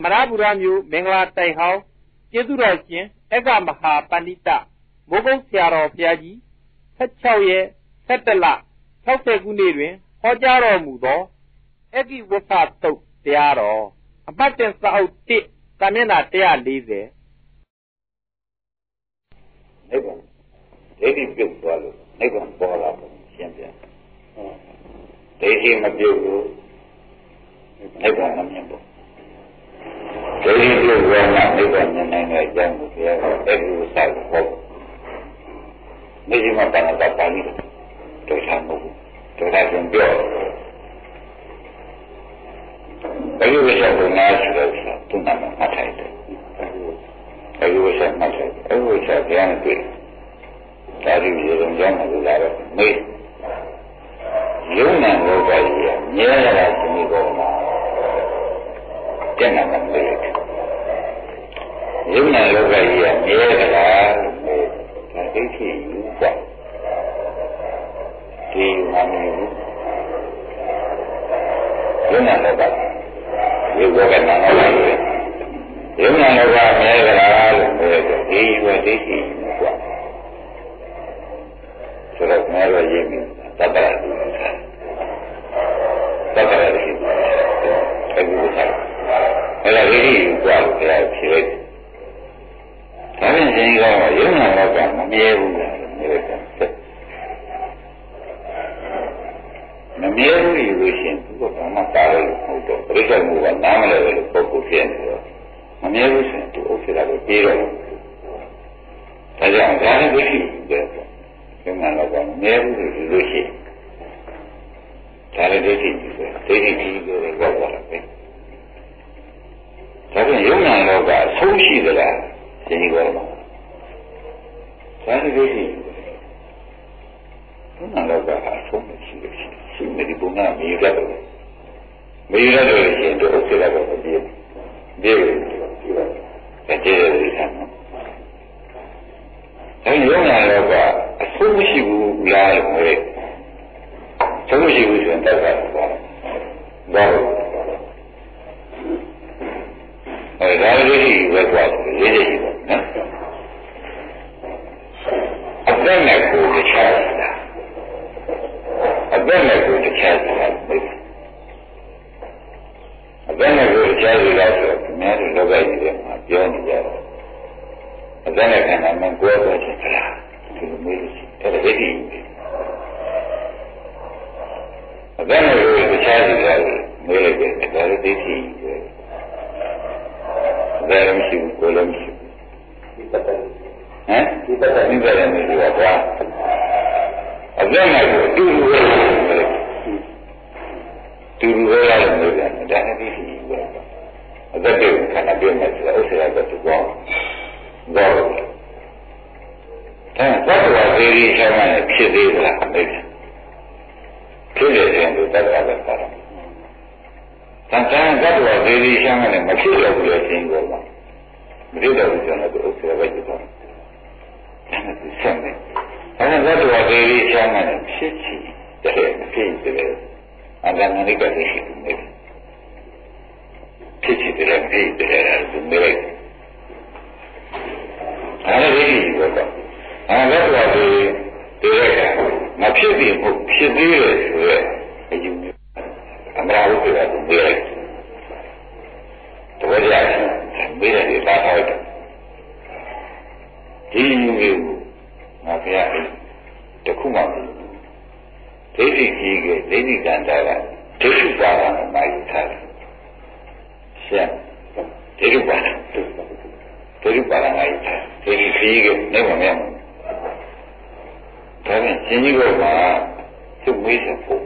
မရပူရမျိုးမင်္ဂလာတိုင်ဟောင်းကျေးဇူးတော်ရှင်အက္ခမဟာပန္နိတမိုးကုတ်ဆရာတော်ဘုရားကြီး16ရက်17လ60ခုနှစ်တွင်ဟောကြားတော်မူသောအက္ခိဝဆတုတ်တရားတော်အပတ်တင်စာအုပ်1စာမျက်နှာ140 နိဗ္ဗာန်ဒိဋ္ဌိပြုတ်သွားလို့နိဗ္ဗာန်ပေါ်လာတယ်ရှင်းပြန်ဒိဋ္ဌိမပြုတ်လို့နိဗ္ဗာန်မမြင်ဘူးဒိဋ္ဌိပြုတ်သွားမှနိဗ္ဗာန်မြင်နိုင်တဲ့အကြောင်းကိုပြောတော့အက္ခိဝဆကိုဟောမြစ်မတဏ္ဍာပါဠိတော်ထားမှုတော်ထားပြန်ပြောအက္ခိဝဆကိုနားဆိုတော့သူနာမမှတ်ထားတယ်အက္ခိဝဆမှတ်ထားတယ်အက္ခိဝဆပြန်တွေ့ဒါရီရေလုံးကြောင်းကိုလာတော့မေးယုံနာလောကကြီးကမြဲလာတဲ့ဒီကောမှာတဲ့နာမမေးယုံနာလောကကြီးကမြဲလာတာမေးဒါသိချင်ယူกว่าဒီမှာမျိုးယုံနာလောကဒီဘောကနာလောကကြီးယုံနာလောကမြဲလာလို့မေးတယ်ဒီရွယ်သိချင်ယူกว่าဆိုတော့ငါတို့ရေးပြီးတတ္တရာတူတတ္တရာရှိတယ်အခုစားအဲ့ဒါလေးကြီးกว่าဘယ်လိုဖြစ်လဲဒါဖြင့်ရှင်ကြီးကယုံနာလောကမမြဲဘူးလားမမြဲဘူးလို့ရှင်သူကဘာမှတားလို့မဟုတ်တော့ပြိဿမှုကနားမလဲလို့ပုဂ္ဂိုလ်ဖြစ်နေတော့မမြဲဘူးဆိုရင်သူဥစ္စာကိုပြေးတော့ဒါကြောင့်ဒါလည်းမရှိဘူးတဲ့ယုံနာလောကမမြဲဘူးလို့ရှိရင်ဒါလည်းဒိဋ္ဌိကြီးပဲဒိဋ္ဌိကြီးကိုရောက်သွားတာပဲဒါဖြင့်ယုံနာလောကအဆုံးရှိသလားရှင်ကြီးပြောတော့ဒါလည်းဒိဋ္ဌိယုံနာလောကအဆုံးမရှိလို့ရှိရင်ဒီပုံကမြည်ရတယ်မြည်ရတယ်ရှင်တို့ဥစ္စာကတော့ပြေးပြေးတယ်ဒါကျေရည်ဆန်းအဲယုံနာလောကအဆုံးမရှိဘူးလားလို့ပြောတယ်ဆုံးမရှိဘူးဆိုရင်တက်တာပါဘာလို့အဲဒါလေးဝက်သွားတယ်လေးလေးရှိတယ်နော်အသက်နဲ့ကိုတခြားတာအသက်နဲ့ကိုတခြားတာအသက်နဲ့ကိုတခြားတာဆိုတော့အများကြီးလောကကြီးထဲမှာပြောနေကြတယ်အသက်နဲ့ခန္ဓာနဲ့ကိုယ်ပဲဖြစ်တာဒီလိုမျိုးအဲ့ဒါဒိဋ္ဌိအသက်နဲ့ကိုတခြားစီတယ်မေးလိုက်တယ်ဒါလည်းဒိဋ္ဌိပဲဒါလည်းမရှိဘူးကိုယ်လည်းမရှိဘူးဒီပတ်တယ်ဒီပတ်တယ်ဒီပတ်တယ်နေကြတာအသက်နဲ့ကိုတူတူပဲတူတူပဲလို့ပြောတယ်ဒါလည်းဒိဋ္ဌိပဲအသက်တွေခန္ဓာပြည့်နေတယ်ဥစ္စာကတော့ဘောတော့သတ္တဝါသေးသေးချမ်းသာနဲ့ဖြစ်သေးသလားအဲ့ဒါဖြစ်တဲ့ရင်တို့တတ်တာပဲပါတော့သံဃာသတ္တဝါသေးသေးချမ်းသာနဲ့မဖြစ်တော့ဘူးလေရှင်ကောမှာမဖြစ်တော့ဘူးကျွန်တော်တို့ဥစ္စာပဲကြည့်တော့အဲ့ဒါဆက်နေအဲ့ဒါသတ္တဝါသေးသေးချမ်းသာနဲ့ဖြစ်ချင်တယ်ဖြစ်တယ်အတ္တမနိကသိရှိနေတယ်ဖြစ်ချင်တယ်ဖြစ်တယ်သူမေးလိုက်အဲ့ဒီကြီးကတော့အဲ့ဒါတော့ဒီတဲ့မဖြစ်ပြီးဖြစ်သေးတယ်ဆိုရဲအယူမျိုးအမှန်ဟုတ်တယ်သူမေးလိုက်တော့ကြာမေးတယ်ဒီပါဟုတ်တယ်ဒီယူမျိုးငါပြရတယ်တခုမှမဟုတ်ဒိဋ္ဌိကြီးကဒိဋ္ဌိကံတာကဒိဋ္ဌိပါဒနဲ့မာယူထားတယ်ရှင်းဒိဋ္ဌိပါဒဒိဋ္ဌိပါဒနဲ့မာယူထားတယ်ဒိဋ္ဌိကြီးကနေမမြင်ဘူးဒါနဲ့ရှင်ကြီးကသူ့မေးချက်ဖို့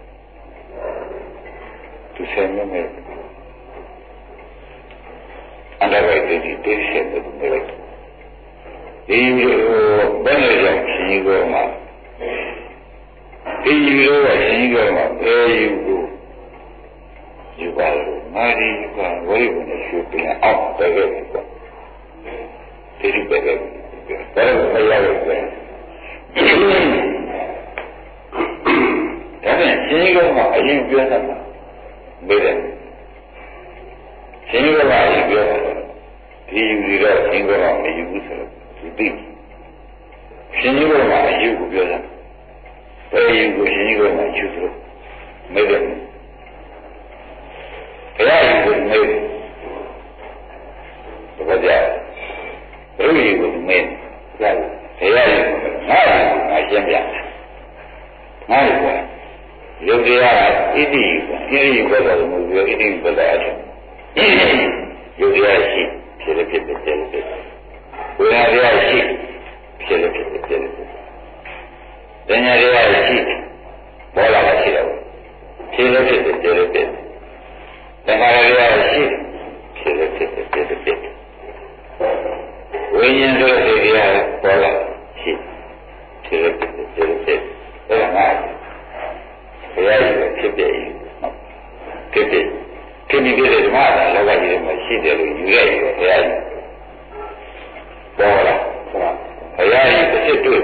သူဆက်နေမယ်အန္တရာယ်တွေတိကျတယ်သူမေးလိုက်ဒီဘယ်နဲ့ကြောင့်ရှင်ကြီးကဒီလိုကရှင်ကြီးကဘယ်ယူကိုယူပါလို့ငါဒီကဝိဘုံနဲ့ရှုပြန်အောင်ပဲခဲ့တယ်ကွာဒီလိုပဲခဲ့တယ်ဒါတော့မရဘူးကွာဒါနဲ့ရှင်ကြီးကအရင်ပြောတာမေးတယ်ရှင်ကြီးကအဒီယူပြီးတော့ရှင်ကောမယူဘူးဆိုတော့ဒီသိရှင်ကြီးကောမှာအယူကိုပြောတာဘယ်ယူကိုရှင်ကြီးကောမှာယူဆိုမေးတယ်ဘုရားယူကိုမေးတယ်ဘာကြဘယ်ယူကိုမေးတယ်ဘုရားယူငါ့ယူငါရှင်းပြငါ့ယူကယုတ်တရားဣတိယူကတော့မူပြောဣတိယူကတော့အချက်ယုတ်တရားရှိဖြစ်လည်းဖြစ်တယ်ကျလည်းဖြစ်တယ်ဝိညာဉ်တရားရှိဖြစ်လည်းဖြစ်တယ်ကျလည်းဖြစ်တယ်ဉာဏ်တရားရှိပေါ်လာတာရှိတယ်ဖြစ်လည်းဖြစ်တယ်ကျလည်းဖြစ်တယ်သံဃာတရားရှိဖြစ်လည်းဖြစ်တယ်ကျလည်းဖြစ်တယ်ဝိညာဉ်ဆိုတဲ့တရားပေါ်လာရှိဖြစ်လည်းဖြစ်တယ်ကျလည်းဖြစ်တယ်ဒါကငါဘုရားကြီးဖြစ်တယ်ဖြစ်တယ်ဖြစ်ပြီးတဲ့ဓမ္မသာလောကကြီးထဲမှာရှိတယ်လို့ယူရည်ဘုရားကြီးပေါ်လာဘုရားကြီးတစ်စစ်တွေ့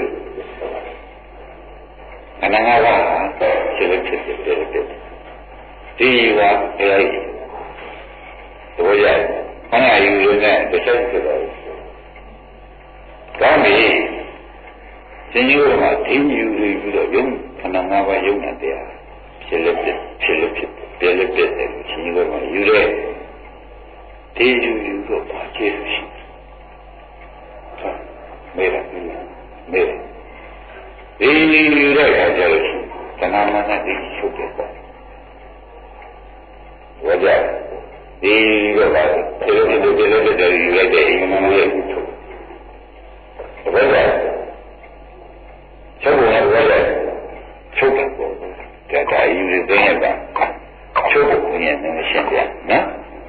အနန္တဝါဖြစ်လို့ဖြစ်တယ်ဒီဝါဘုရားကြီးတို့ရခဏယူရင်းနဲ့တစ်ဆက်ဖြစ်တော့ကောင်းပြီရှင်ကြီးတို့ကဒီယူပြီးတော့ယုံခဏငါးပါးယုံနေတရားဖြစ်လို့ဖြစ်လို့ဖြစ်တယ်လည်းဖြစ်တယ်လို့ရှင်ကြီးကယူရဲဒီယူတော့ပါချေရှိမေးတယ်ဒီယူတဲ့အခါကျတော့သနာမနာဒီချုပ်တယ်ပေါ့ဝကြဒီတော့ပါဒီလိုယူလိုက်တဲ့အိမ်မလေးကိုထုတ်ဘယ်လိုချုပ်တယ်ဝကြချုပ်တယ်ပေါ့ဒါယူရတဲ့ရတာချုပ်ဖို့ကိုရင်လည်းရှင်းပြနော်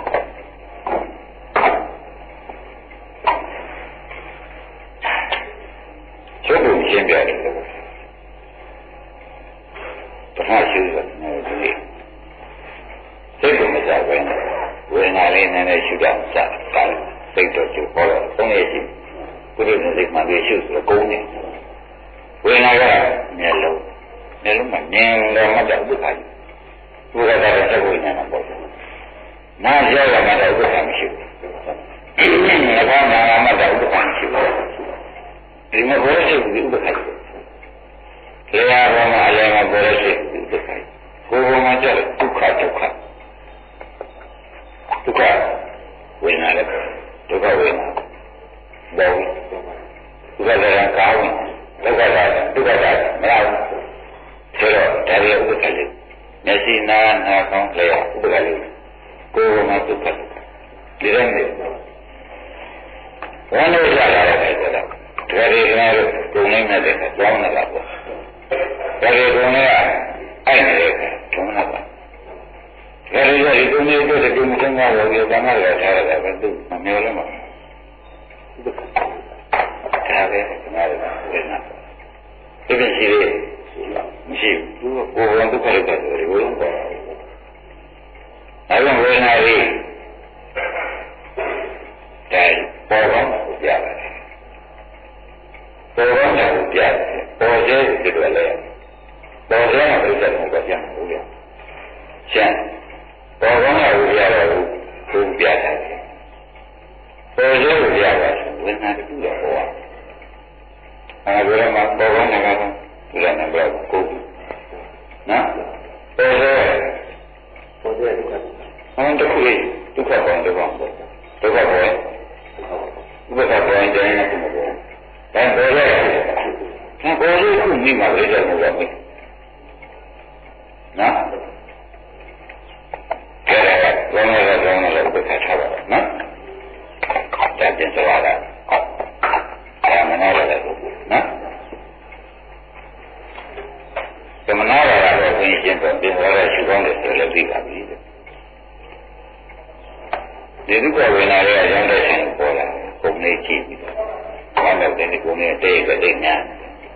ချုပ်ဖို့ရှင်းပြတယ်တခါရှိတယ်ဒီစိတ်ကိုမစားဘဲနဲ့ဝေဒနာလေးနည်းနည်းရှုတော့စားတယ်စိတ်တော့ကျပေါ်တော့သုံးရရှိကုသိုလ်နဲ့စိတ်မှလေးရှုဆိုတော့ကုန်းနေဝေဒနာကမျက်လုံးမှာနင်းတော့မှတော့ဒုက္ခကြီးဘုရားကတော့သက်ကိုဉာဏ်မှာပေါ့။နာပြောရမှာတော့ဥပ္ပခမရှိဘူး။ငါကနာမှာတော့ဥပ္ပခမရှိဘူး။ဒီမှာဘောရှိဘူးဥပ္ပခရှိဘူး။လေယာဘောမှာအလယ်မှာဘောရှိဘူးဥပ္ပခရှိ။ကိုယ်ဘောမှာကျတော့ဒုက္ခဝေဒနာလည်းဒုက္ခဝေဒနာဘောဝိဒုက္ခကကောင်းဒုက္ခကမရဘူး။ဆိုတော့ဒါလည်းဥပ္ပခလေးမျက်စိနာကောင်းလေဥပ္ပကလေးကိုယ်မှာဒုက္ခဒီရက်နေ့ဝမ်းလို့ရလာတဲ့အခါကျတော့ဒါရီကလည်းဂုံနိုင်တဲ့အခါကြောင်းနေတာပေါ့ဒါရီဂုံနဲ့အဲ့နေတဲ့အခါကြောင်းနေတာဒါရီကဒီဂုံနဲ့တို့တဲ့ဂုံမကောင်းတာကိုဘာမှလည်းထားရတယ်ပဲသူမမျိုးလည်းမဒါပဲကျွန်တော်တို့ဝေဒနာဒီလိုရှိတယ်မရှိဘူးဘုရားဒုက္ခရတဲ့တွေဘုရားပေါ်အဲဒါဝေဒနာလေးတဲ့ပေါ်ကောင်းကိုပြရတယ်ပေါ်ကောင်းကိုပြတယ်ပေါ်ကျဲဒီလိုလေပေါ်ကျဲမှာပြည့်တယ်ဘုရားပြန်ဘုရားရှင်းပေါ်ကောင်းကိုပြတော့ဘုပြတယ်ပေါ်ကျဲကိုပြတာဝေဒနာတူတော့ဟောအဲဒီမှာပေါ်ကောင်းနေတာကဒီလိုနဲ့ပြောကိုနော်ပေါ်ကျဲဒုက္ခဟောတခုလေးဒုက္ခပေါင်းဒုက္ခပေါင်းဒုက္ခပေါင်းဥပ္ပခပေါင်းတိုင်းနဲ့ဒီမှာပေါ့ဒါပေါ်ရဲဒါပေါ်ရဲခုမိမှာလေးတယ်ဘုရားမေးနော်အဲ့ဒါကောင်းတယ်ဥပ္ပခထားပါနော်ဒါတင်စရာလားအဲ့မနာရတယ်နော်သမဏရာတော့ဘုရင်ရှင်တော်ပြင်သွားတဲ့ရှုကောင်းတယ်ဆိုလည်းသိပါပြီဒီဒုက္ခဝေဒနာရဲ့အကြောင်းတရားကိုပေါ်လာပုံလေးကြည့်ပြီးတော့ဘာလို့လဲဒီပုံလေးတိတ်တိတ်ညာ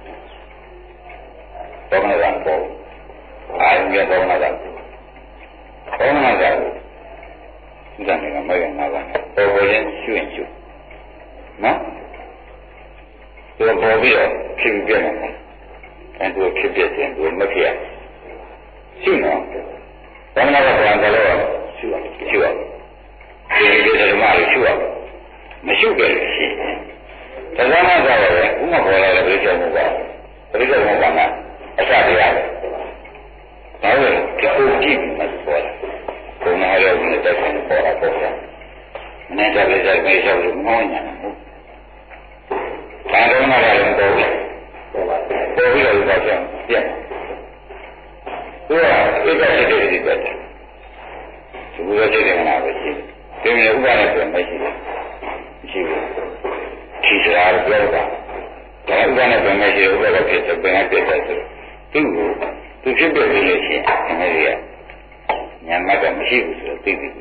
တော့မလာတော့အာရုံရတော့မလာဘူးဘောမလာဘူးဒီကနေ့ကမရနာပါနဲ့ပေါ်ရင်ရှုရင်ရှုနော်ဒီပေါ်ပြီးတော့ဖြစ်ပြနေတယ်အဲဒါဖြစ်ပြတဲ့သူမဖြစ်ရရှုနော်ဘောမလာတော့ဘယ်လိုလဲရှုရဒီဓမ္မကိုရှုရမရှိခဲ့လို့ရှိရင်တရားနာကြရတယ်ဥမပေါ်လာတဲ့ပြိဿမှုပါပြိဿမှုကအစတရားပဲဒါပဲဒီကိုကြည့်ပြီးမှပေါ်လာဘုံနာရောနဲ့တက်ဆိုင်ပေါ်လာပေါ်လာမနေ့ကလည်းကြိုက်မေးလျှောက်လို့မောင်းညာဟုတ်ဒါတော့မှလည်းပေါ်ပြီးတော့ဘာကြောင့်ပြတ်သူကဧကစိတ်တွေပြတ်တယ်သူကစိတ်တွေမနာပဲရှိတယ်ဒီလိုဥပဒေပြန်မရှိဘူးရှိဘူးဒီစရာပြောတာဒါဥပဒေပြန်မရှိဘူးဥပဒေဖြစ်တဲ့ပြန်ပြတ်တယ်ဆိုသူဖြစ်ပြလို့ရှိရင်အမေရိကညမကမရှိဘူးဆိုတော့သိပြီ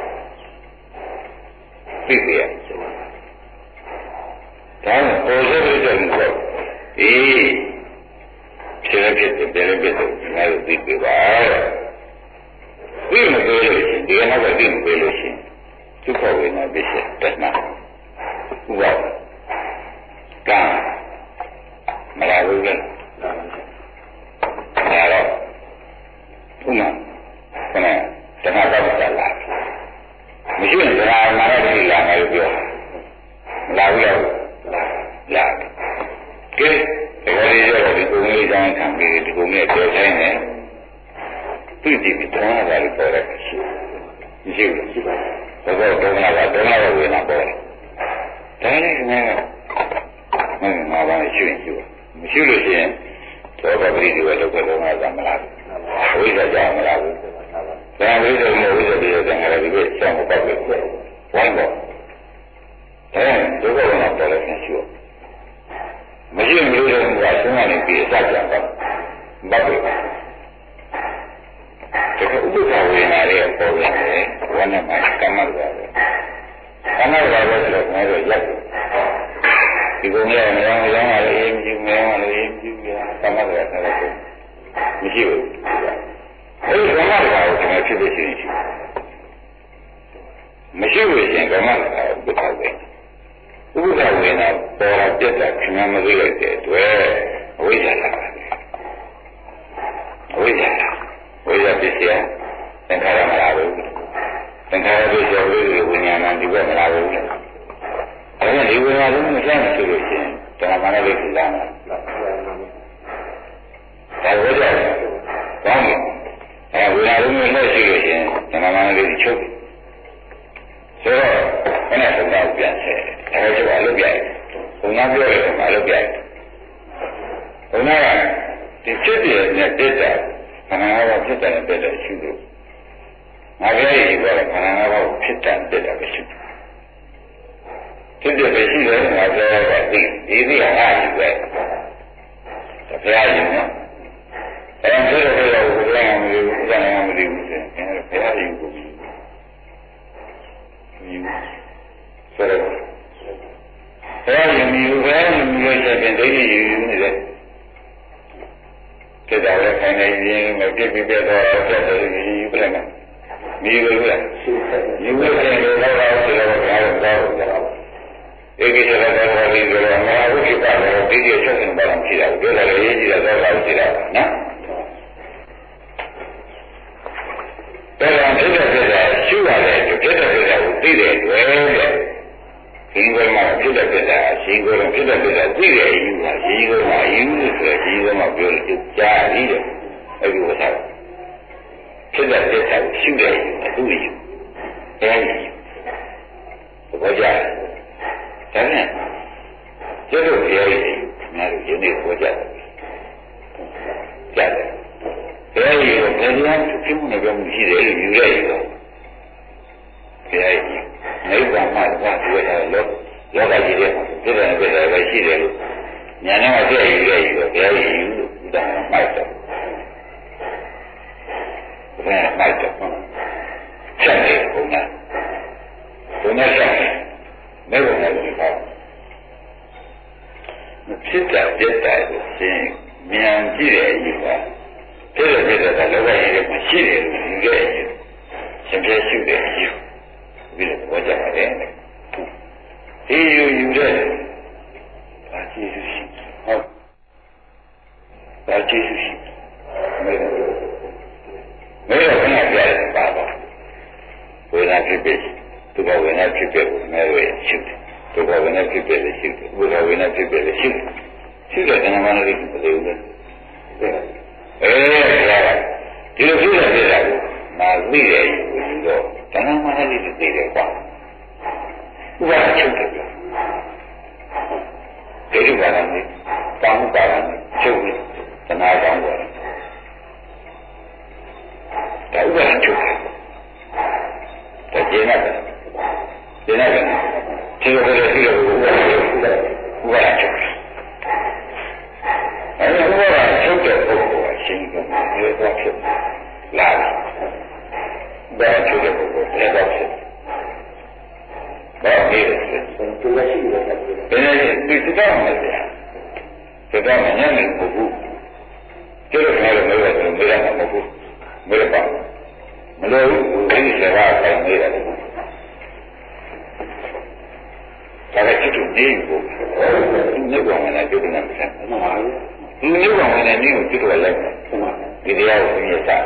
သိပြီရဒါပေါ်စေတဲ့ကြောင့်အေးဖြစ်တယ်ပြည့်တယ်ငါတို့သိပြီပါသိမလို့လို့ရှိရင်ဒီနောက်ကသိမလို့ရှိရင်ဒုက္ခဝေဒနာပြည့်စုံတတ်မှာဥပ္ပကံမလာဘူးလေဒါတော့ဥမာခဏတဏှာကောက်တာလားမရှိရင်ဒါမှလည်းဒီလာမယ်ပြောမလာဘူးလားလာကဲဒီလိုရောဒီကုန်းလေးကြောင်းခံပြီးဒီကုန်းလေးပြောဆိုင်နေသူကြည့်ပြီးတောင်းတာလည်းပေါ်တယ်မရှိဘူးရှိပါဘူးတော့တောင်းတာဝေနာပေါ်တယ်ဒါလည်းငါငါဘာရှိရင်ရှိမရှိလို့ရှိရင်သောတာပတိတွေလောက်ကတော့ငါကမလာဘူးဝိဇ္ဇာကြောင့်မလာဘူးဒါဝိဇ္ဇာနဲ့ဝိဇ္ဇာတွေတော့ငါလည်းဒီစောင့်မပတ်ဘူးဝိုင်းတော့ဒုက္ခဝေဒနာပေါ်လည်းရှိဘူးမရှိဘူးလို့ကဆုံးမနေပြီးအစကြံပါဘတ်တယ်ဒါကဥပ္ပခဝေဒနာရဲ့ပေါ်လာတယ်ဝဏ္ဏမှာကမ္မရပါပဲကမ္မရပါပဲဆိုတော့ငါတို့ရက်ဒီကုန်းရမရောင်းရလေအေးမြူမရောင်းလေအေးမြူကကမ္မရတာလည်းမရှိဘူးအဲဒီကမ္မရတာကိုကျွန်တော်ဖြစ်ဖြစ်ရှိမရှိဘူးရှင်ကမ္မရတာဥပ္ပခဝေဒနာဥပ္ပခဝေဒနာပေါ်လာပြတ်တာခင်ဗျားမသိလိုက်တဲ့အတွက်အဝိဇ္ဇာလာတယ်အဝိဇ္ဇာပစ္စယသင်္ခါရမလာဘူးသင်္ခါရပစ္စယဝိညာဏဒီဘက်မလာဘူးအဲဒီဝိညာဉ်လုံးမဆိုင်ဆိုလို့ရှိရင်ဓမ္မနာလေးသိလာမှာဒါဝိဇ္ဇာကောင်းတယ်ဝိညာဉ်လုံးနဲ့ရှိလို့ရှိရင်ဓမ္မနာလေးချုပ်ဆိုတော့ခဏတော့ပြန်ဆက်အဲဒါကအလုပ်ပြရတယ်ဘုံသားပြောတယ်ကအလုပ်ပြရတယ်ဘုံသားကဒီဖြစ်တဲ့နဲ့တက်တာခန္ဓာငါးပါးဖြစ်တဲ့တက်တဲ့ရှိလို့ငါပြောရည်ပြောတယ်ခန္ဓာငါးပါးဖြစ်တဲ့တက်တာပဲရှိတယ်ဖြစ်တဲ့ပဲရှိတယ်ငါပြောရတာဒီဟာအားကြီးပဲဘုရားရှင်နော်အဲဒီလိုပြောလို့ဘုရားမလို့ဘုရားမလို့ဆိုရင်ဘုရားရှင်ကိုဆိုတော့ဘုရားရှင်မျိုးပဲမျိုးချက်ပြင်ဒိဋ္ဌိယူနေတယ်ကျက်တယ်ခိုင်နေရင်မပြည့်ပြည့်တော့ကျက်တယ်ယူပြလိုက်မယ်မိလို့လားယူလို့ရှိရင်တော့ဆိုတော့ဘုရားတော့ဧကိစ္စကတော့ဘာလို့လဲငါဝိပ္ပဒါတော့ဒီချက်ရှင်ပါလို့ရှိတာပြောတယ်ရေးကြည့်တာတော့ရှိတာနော်ဒါကြောင့်ဖြစ်တဲ့ရှုရတယ်ဖြစ်တဲ့ကိုသိတဲ့အတွက်ရှင်ကိုယ်မှာဖြစ်တဲ့ရှင်ကိုယ်ဖြစ်တဲ့သိတဲ့ယူတာရှင်ကိုယ်မှာယူလို့ဆိုရင်ရှင်ကိုယ်မှာပြောလို့ကြားပြီးတော့အဲဒီဝတ်ထားဖြစ်တဲ့ရှုတဲ့ယူသူ့ယူအဲဒီဘောကြဒါနဲ့ကျွတ်လို့ပြောရည်ငါတို့ယနေ့ဘောကြကြားတယ်အဲဒီကိုတရားဖြစ်မှုနဲ့ပြောမှုရှိတယ်လို့ယူရည်တော့တရားကြီးနိဗ္ဗာန်မှာသာတွေ့ရလို့ယောဂကြီးတွေဖြစ်တယ်ပဲရှိတယ်လို့ဉာဏ်နဲ့သိရည်ရဲ့တော့တရားကြီးယူလို့ဥဒ္ဒါမိုက်တယ်ဘယ်မိုက်တယ်ဆက်နေဘုရားဘုရားဆက်နေဘုရားလည်းပါဖြစ်တာပြတ်တာကိုရှင်မြန်ကြည့်တဲ့အယူပါဖြစ်တဲ့လောကကြီးတွေမှာရှိတယ်လို့ယူခဲ့ရင်ရှင်ပြည့်ရှိတဲ့အယူပြီးတော့ဘောကြပါတယ်ဒီယူတဲ့ဘာကြည့်ရှိဟုတ်ဘာကြည့်ရှိမဲတော့ခဏပြရတယ်ပါပါဝေဒနာဖြစ်ဖြစ်သူကဝေဒနာဖြစ်ဖြစ်မဲဝေရှိတယ်သုဘဝိနဖြစ်ပြတယ်ရှိတယ်ဥပ္ပဝိနဖြစ်ပြတယ်ရှိတယ်ရှိတဲ့ဉာဏ်မှန်လေးမသိဘူးလေဒီလိုဖြစ်တဲ့နေတာကိုငါသိတယ်ယူတော့ဉာဏ်မှန်လေးသိတယ်ကွာဥပ္ပချုပ်တယ်ပြောဒီလိုပါလားတောင်းတာချုပ်တယ်သနာကောင်းတယ်ဒါဥပ္ပချုပ်တယ်ဒါကျင်းရတယ်ကျင်းရတယ်ဒီလိုပဲဒီလိုဥပ္ပချုပ်တယ်အဲဒီဥပ္ပချုပ်တဲ့ပုဂ္ဂိုလ်အရှင်းကဒီလိုတော့ဖြစ်လာတယ်ဒါချုပ်တဲ့ပုဂ္ဂိုလ်တဲ့တော့ဖြစ်ဘာဖြစ်လဲသူကရှိတယ်ဒီစကားမှလည်းစကားမှညနေပုဂ္ဂိုလ်ကျတော့လည်းမလို့မေးရမှာမဟုတ်ဘူးမေးပါမလို့ဒီစကားတိုင်းမေးရတယ်ဒါကจิตနေကိုနေကောင်နဲ့ကျုပ်ကလည်းဆက်မှာပါဒီနေကောင်နဲ့နေကိုจิตလိုက်တယ်ဒီတရားကိုသိရတာ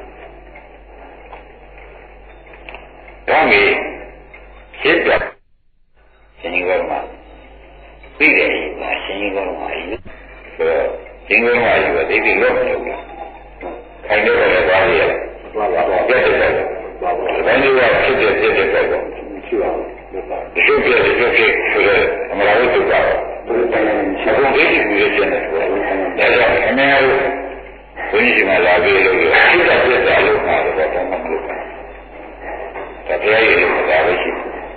ဒါမေးရှင်းပြရှင်ကြီးကမှပြီးတယ်မှာရှင်ကြီးကမှအရင်ဆိုတော့ရှင်ကြီးကမှယူတယ်ဒီလိုမလုပ်ဘူးခိုင်တယ်လည်းသွားရပြတ်တယ်ဘာလို့လဲဖြစ်တဲ့တော့ရှိပါဘူးဒီလိုပြည့်ဆိုတော့အမလာဝိသုတာဘုရားရှင်ဘုရားဒီလိုကျင့်တယ်ဆိုတော့ဒါကြောင့်အများကြီးဘုန်းကြီးကလာပြီးလို့ဖြစ်တဲ့ပြည့်တာလို့မှာတော့ဘာမှမလုပ်ဘူးဒါတရားရည်လို့ဒါပဲရှိ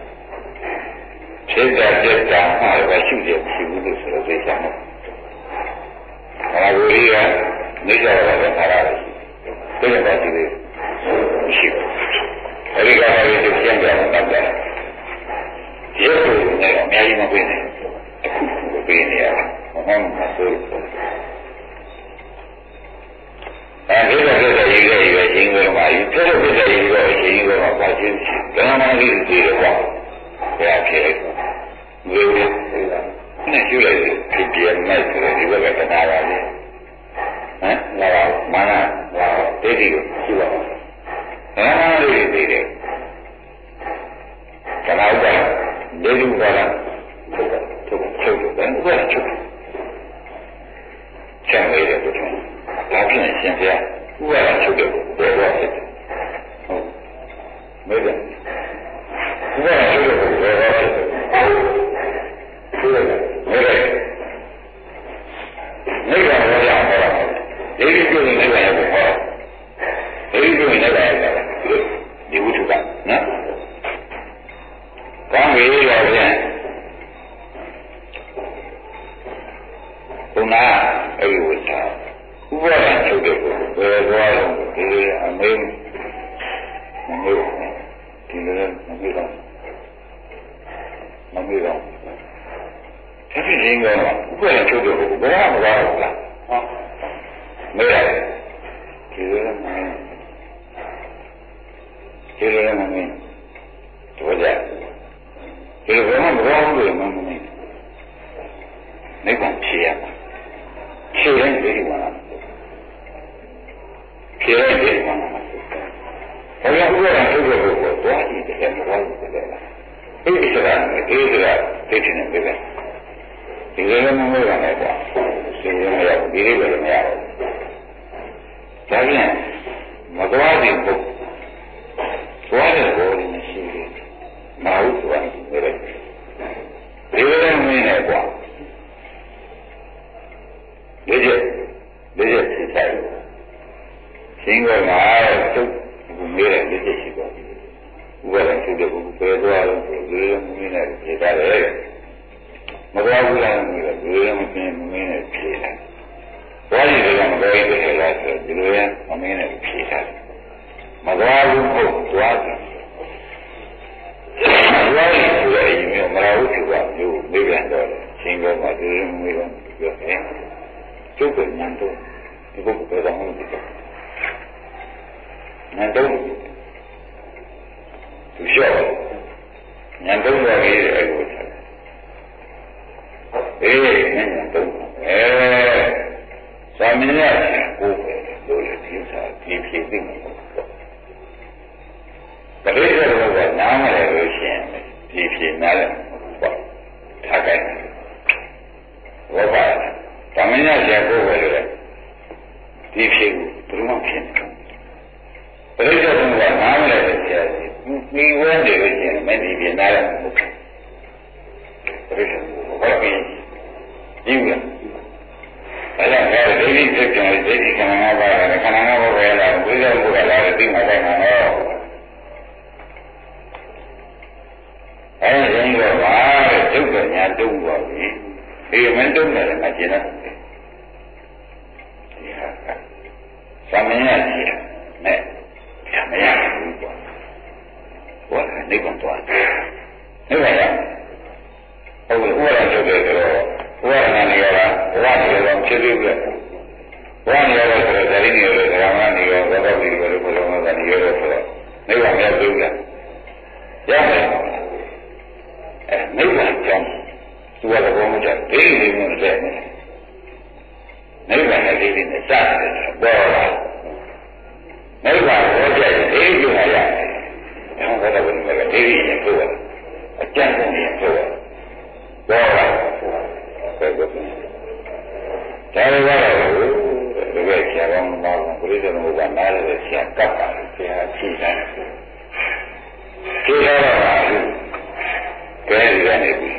ဖြစ်တဲ့ပြည့်တာမှာပဲရှိတယ်ရှိဘူးလို့ဆိုတော့သိချင်တယ်ဘာလို့လဲနေကြတော့လည်းခါရတယ်သိရပါသေးတယ်ရှိဘူးအဲဒီကလည်းဒီကျင့်ကြံတာတတ်တယ်ရုပ်ကိုလည်းအများကြီးမပေးနိုင်ဘူးပေးနေရတယ်မဟုတ်မဆိုအဲဒီလိုဖြစ်တဲ့ရေးခဲ့ရခြင်းကိုမှယူဖြစ်တဲ့ရေးကိုရေးကိုမှပါခြင်းကံမှန်ကြီးသိတယ်ကွာဘယ်ဖြစ်လဲဝိဝိနဲ့ကျူလိုက်ဖြစ်ပြမဲ့ဆိုတဲ့ဒီဘက်ကနာပါလေဟမ်လာပါမာနဒိဋ္ဌိကိုကျူပါလေးသိတယ်ကနာဥပ္ပါဒေလူပါလားချုပ်တယ်ဘယ်ချုပ်ချမ်းလေးတယ်ဘုရားဒါဖြင့်ရှင်ဘုရားဥပ္ပါချုပ်တယ်ဘယ်တော့ဖြစ်တယ်ဟုတ်မေးတယ်ဥပ္ပါချုပ်တယ်ဘယ်တော့ဖြစ်တယ်မေးတယ်နိဗ္ဗာန်ရောရအောင်ဟောတာဒိဋ္ဌိပြုနေနိဗ္ဗာန်ရောဟောတာဒိဋ္ဌိပြုနေနိဗ္ဗာန်ရောဒီဝိသုကနော်ကောင်းပြီရောဖြင့်ဘုနာအဲ့ဒီဝိသာဥပဒေချုပ်တဲ့ကိုဘယ်သွားတော့ဒီအမေမမေးဒီလိုမမေးတော့ဒီလိုရင်းကဥပဒေချုပ်တဲ့ကိုဘယ်မှာမသွားဘူးလားဟုတ်မေးရတယ်ဒီလိုမမေးတော့ကြဒီလိုဘယ်မှာမသွားဘူးလို့မမေးနိဗ္ဗာန်ဖြေရမှာဖြေရင်ဒီမှာဖြေရင်ဒီမှာဘယ်လိုဥပဒေထုတ်တဲ့ကိုသွားကြည့်တယ်မသွားဘူးလေအဲ့ဒီစကားသိချင်တယ်ပဲဒီလိုလည်းမမေ့ပါနဲ့ကွာဒီလိုမရဘူးဒီလိုလည်းမရဘူးဒါပြန်မသွားတဲ့ပုဂ္ဂိုလ်သွားတဲ့ဘောလေးမရှိဘူးမဟုတ်ဘူးကွာဒီလိုလည်းမင်းနဲ့ကွာလေးချက်ဖြစ်တိုင်းရှင်းကမှာသုတ်ဘုမေးတဲ့လေးချက်ရှိသွားပြီဥပဒေထုတ်တဲ့ပုဂ္ဂိုလ်ပဲသွားလို့ဒီလိုလည်းမင်းနဲ့ဖြေတာလေမသွားဘူးလားဒီလိုလည်းမင်းနဲ့ဖြေတာသွားရည်တွေကမသွားရည်တွေလားဆိုဒီလိုလည်းမင်းနဲ့ဖြေတာမသွားဘူးဟုတ်သွားတယ်သွားရည်ဆိုတဲ့အရင်မျိုးမလာဘူးသူကမျိုးမေးပြန်တော့ရှင်းကမှာဒီလိုမျိုးတော့ပြောတယ်ကျုပ်ကညံတော့ဒီပုဂ္ဂိုလ်တော်မှမသိဘူးညံတော့သူလျှော့ညံတော့ရည်အဲ့လိုထားညံတော့သာမဏေကိုလို့လည်းဒီစားဒီဖြည့်သိမှာတကယ်တော့ကနားမလဲလို့ရှိရင်ဒီဖြည့်နားလဲပေါ့မိဝဲနေလို့ရှိရင်မသိပြင်သားရမှာမဟုတ်ဘူးဘယ်လိုဟုတ်ပြီဒီကအဲ့ဒါကဒိဋ္ဌိဖြစ်ပြန်ဒိဋ္ဌိခန္ဓာ၅ပါးခန္ဓာ၅ပါးပဲလားဘုရားဘုရားလားသိမှတိုင်းမှာတော့အဲ့ဒါရင်တော့ပါတဲ့ဒုက္ခညာတုံးပါပြီဒီမင်းတုံးတယ်မကျင်တော့ဒီဟာကသမယကြီးနဲ့သမယဘူးပေါ့ဘောနိဗ္ဗာန်သွားနိဗ္ဗာန်ရဟုတ်ပြီဥပါဒ်ချုပ်တယ်ဆိုတော့ဥပါဒ်နဲ့ရောဘဝနေရောဖြစ်ပြီးပြီဘဝနေရောဆိုတော့ဇာတိနေရောဓမ္မနေရောဘောဓနေရောဘုရားမကနေရောဆိုတော့နိဗ္ဗာန်ရောက်ပြီလားရတယ်နိဗ္ဗာန်ကြောင့်သူကဘောမကြဒိဋ္ဌိမျိုးနဲ့နိဗ္ဗာန်နဲ့ဒိဋ္ဌိနဲ့စတယ်ပေါ်လာနိဗ္ဗာန်ဘောကြဒိဋ္ဌိကရတယ်။အဲဒါကတော့ဘယ်လိုလဲဒိဋ္ဌိရင်ပြောတာအကျဉ်းဆုံးရင်ပြောတာပေါ်လာဘယ်လိုလဲဒါလည်းကတော့ဒီကဆရာကောင်းတော့ဘုရားတော်ကနားလည်းဆရာကပ်ပါဆရာကြည့်တယ်။ကြည့်တော့ကဲဒီကနေပြီ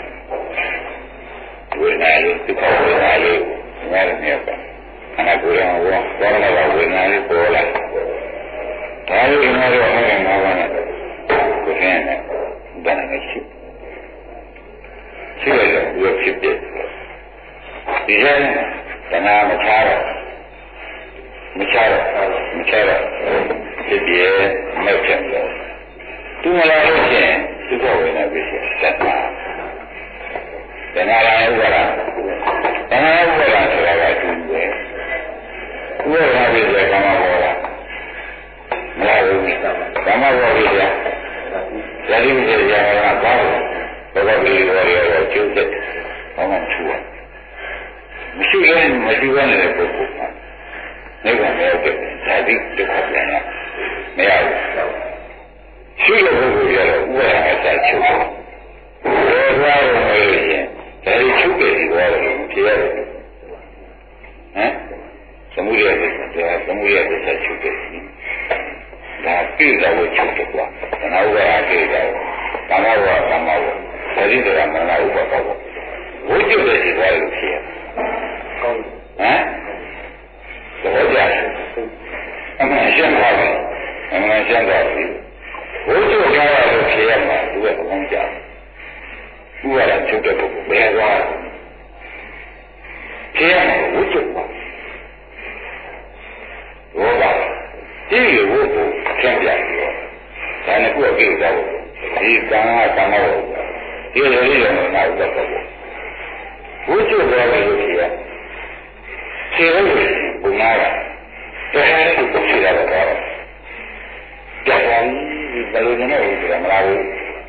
ဝိညာဉ်လေးဒီပေါ်ဝိညာဉ်လေးငါလည်းမြောက်ပါခန္ဓာကိုယ်ရောဘောရဏဝိညာဉ်လေးပေါ်လာဒါလေးငါတို့အဲ့ဒါငါးပါးနဲ့ကိုယ်နဲ့ဗန်းနေရှိရတယ်ဘုရားဖြစ်တယ်ဒီကျန်တဏှာမချတော့ဖြစ်ပြဲမဲ့ချက်လို့သူမလာလို့ရှိရင်သူ့ဘဝနဲ့ပြည့်စုံတတ်တာတဏှာလာဥပါဒဆိုတာကသူပဲဥပါဒပြည့်စုံကမှာပေါ်လာမလာဘူးကမ္မဘောပြည့်စုံဇာတိပြည့်စုံကဘာလို့ဘောပြည့်စုံရောကျုပ်တဲ့ဘာမှချူရမရှိရင်မရှိဘဲနဲ့ပုဂ္ဂိုလ်မှာနိဗ္ဗာန်ရောက်တဲ့ဇာတိဒုက္ခပြန်ရမရဘူးရှိတဲ့ပုဂ္ဂိုလ်ရတော့ဥပါဒအစချုပ်တယ်ဘယ်သွားလို့လဲရင်ဒါကြီးချုပ်တယ်ဒီဘောလို့မဖြစ်ရဘူးသမုဒိယသစ္စာချုပ်တယ်ဒါပြည့်လာလို့ချုပ်တယ်ကွာသနာဥပါဒပြည့်လာကာမဝသတိတရားမနာဥပါဒဘုကျတဲ့ဒီဘောလို့ဖြစ်ရကောင်းသဘောကျအမှန်ရှင်းသွားပြီဘုကျကြောက်ရလို့ဖြစ်ရမှာသူရဲ့အကောင်းကြဥပါဒချုပ်တဲ့ပုဂ္ဂိုလ်ဘယ်သွားဖြစ်ရမှာဘုကျပါဘောပါဒီဝုပုကျန်ပြပြီးတော့ဒါနဲ့ကိုယ်အကိစ္စကိုဒီကံကံမောဒီလိုလေးလည်းမနာဘူးတော့ဘုကျသွားတယ်လို့ဖြစ်ရခြေလို့ဘုရားကတဟဲ့ကိုဖြစ်ရတော့ကြောက်တယ်ဒီဘယ်လိုနဲ့ဟုတ်ကြမလားဘူး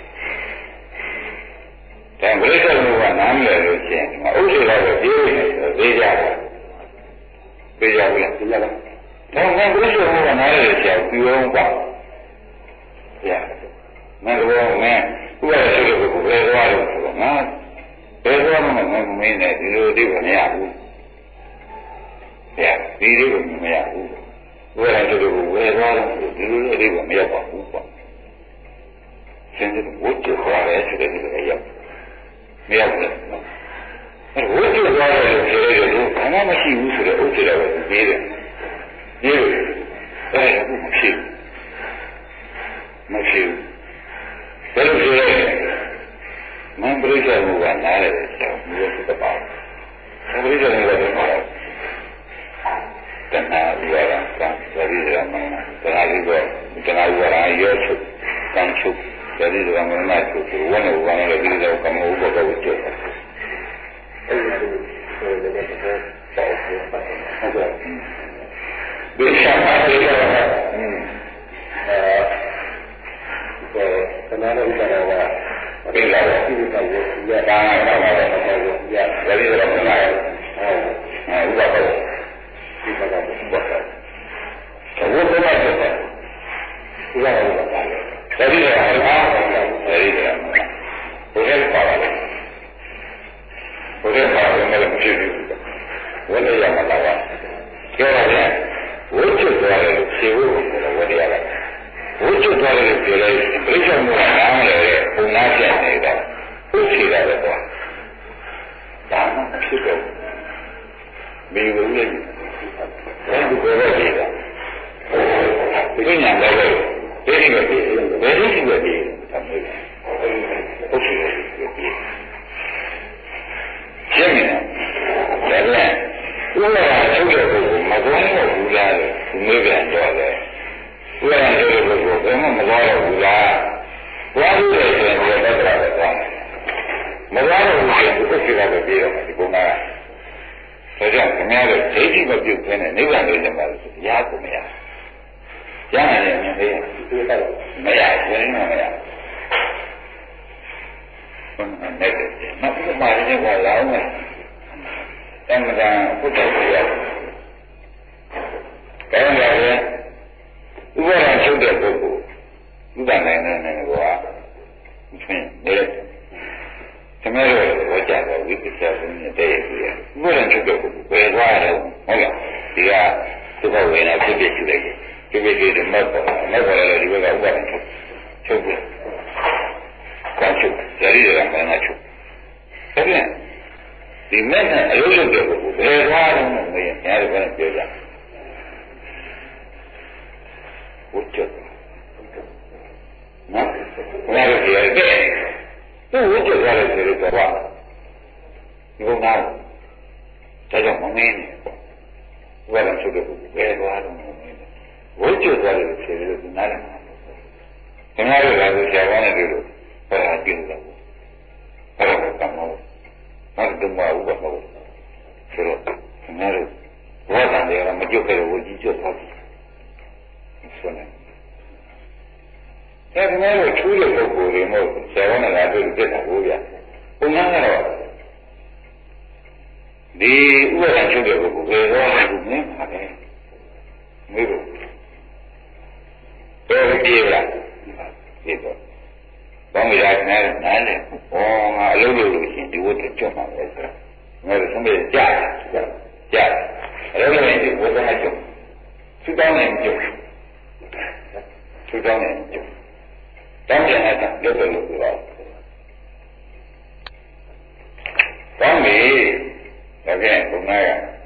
ဒါဘယ်လိုလဲကနားမလဲလို့ချင်းအုပ်စုတော့ပြေးနေတယ်သေးကြတယ်သေးကြဘူးလားဒီလားတော့ဘယ်လိုဆိုတော့နားလေကြောက်ပြီးအောင်ပါရမင်းတို့မင်းဥပဒေရှိတဲ့ကိုဘယ်သွားလို့ဆိုတော့ငါဘယ်သွားမှမမင်းနဲ့ဒီလိုဒီမရဘူးရဒီလိုမရဘူးဘယ်လိုဆိုတော့ဝယ်သွားလို့ဒီလိုလေးကမရပါဘူးပေါ့ကျန်တဲ့ဝတ်ကြွားရဲဆိုတဲ့ဒီလိုရောက်မရဘူးဝတ်ကြွားရဲဆိုတဲ့ဒီဘာမှမရှိဘူးဆိုတော့ဥစ္စာတော့ပြီးတယ်ဒီလိုအဲ့ဒါကမရှိဘူးဘယ်လိုဆိုရဲမန်ပရိစ္ဆေဘုရားနားရတယ်ဆိုတော့ဘုရားသဘောပရိစ္ဆေဘုရားကတော့တဏှာဥပါဒကံသတိရမနတဏှာဥပါဒရောချုပ်ကံချုပ်သတိရမနချုပ်ဝဏ္ဏဝဏ္ဏလည်းဒီလိုကမ္မဥပဒေကိုကျတယ်အဲ့ဒါကိုဆိုတဲ့ကတော့ပေါ့ဟုတ်ကဲ့ဒီရှာပါသေးတယ်တဏှာဥပါဒကဒီလိုဒီလိုရတာတော့တော့ရသတိရမနဥပဒေဒီကကတော့ဘုရားဘုရားဖြစ်တယ်ဒီကကတော့သတိရအားသတိရဘုရားပါလာဘုရားပါလာလည်းမရှိဘူးဝိနည်းရမှာတော့ပြောရတယ်ဝိကျွတ်သွားတယ်လို့ဖြေဖို့ဝိနည်းရတယ်ဝိကျွတ်သွားတယ်လို့ပြောလိုက်ရှိပဲဒီသမေးဟုတ်ရှိတယ်ရှင်းမလားဒါပြန်ဥပမာချုပ်တဲ့ပုဂ္ဂိုလ်မကောင်းတော့ဘူးလားလို့သူမေးပြန်တော့တယ်ဥပမာချုပ်တဲ့ပုဂ္ဂိုလ်ဘယ်မှမကောင်းတော့ဘူးလားဘွားလို့ဆိုရင်ဒီဘက်ကလည်းကောင်းတယ်မကောင်းတော့ဘူးဆိုရင်သူ့စိတ်ကပဲပြေးတော့တယ်ဒီကုန်းကဒါကြောင့်ခင်ဗျားတို့ဒိဋ္ဌိမပြုတ်ခွင့်နဲ့နိဗ္ဗာန်ကိုလည်းပါလို့ဆိုရားကိုမရရနိုင်ရင်မြင်သေးတယ်မရဘူးမရဘုရားနဲ့နောက်တစ်ခါလည်းကလောင်းမယ်တမ္မတာဘုဒ္ဓဘုရားကောင်းပါရဲ့ဥပဒေချုပ်တဲ့ပုဂ္ဂိုလ်ဥပဒေနိုင်တဲ့ကောဖြင့်နေတဲ့သမီးတို့ဟောကြားတဲ့ဝိပဿနာဉာဏ်နဲ့တည်းရဲ့ဥပဒေချုပ်တဲ့ပုဂ္ဂိုလ်ပဲသွားတယ်ဟုတ်လားဒီကသုဘဝေနာဖြစ်ဖြစ်ရှိလိုက်တယ်ဖြစ်ဖြစ်ဒီမတ်ပေါ်လည်းဒီဘက်ကဥပဒေချုပ်ပြီးကောင်းချုပ်ဇာတိတွေကမှန်တာချုပ်ဒါပြန်ဒီမဲ့နဲ့အလုပ်လုပ်တဲ့ပုဂ္ဂိုလ်ဘယ်သွားတော့မမေးရင်များတယ်ဘယ်နဲ့ပြောကြဝတ်ချက်နော်ဘယ်လိုကြည့်ရလဲသူ့ဝတ်ချက်ရတယ်ဆိုတော့ဘာဒီကုန်းသားဒါကြောင့်မမင်းနဲ့ဘယ်လိုချုပ်တဲ့ပုဂ္ဂိုလ်ဘယ်သွားတော့မမင်းနဲ့ဝတ်ချက်ရတယ်ဆိုတော့ဒီနားလည်းခင်ဗျားတို့ကဆရာကောင်းနေတယ်လို့ဟောတာကြည့်လို့အဲ့ဒါကမှမဟုတ်အဲ့ဒါမှဥပမာဆိုတော့ခင်ဗျားတို့ဘောဓံတွေကမကြုတ်ခဲ့လို့ဝကြီးကျွတ်သွားပြီဆိုနေအဲ့ဒီမဲ့လို့ထူးတဲ့ပုဂ္ဂိုလ်တွေမို့ဆရာဝန်ကလည်းပြစ်တာကိုဗျပုံမှန်ကတော့ဒီဥပဒေချုပ်တဲ့ပုဂ္ဂိုလ်တွေတော့ဘူးနင်းပါပဲမေးလို့ဘယ်ပြေးလားပြေးတော့ဘာမှရနိုင်နားလေဩငါအလုပ်လုပ်လို့ရှိရင်ဒီဝတ်တွေကျွတ်မှာပဲဆိုတော့ငါတို့ဆုံးဖြတ်ကြအလုပ်လုပ်ရင်ဒီဝတ်တွေကျွတ်သူတောင်းနေကျွတ်သူတောင်းနေကျွတ်တောင်းတဲ့အခါလုပ်တယ်လို့ပြောတောင်းပြီဒါပြန်ဘုံနာက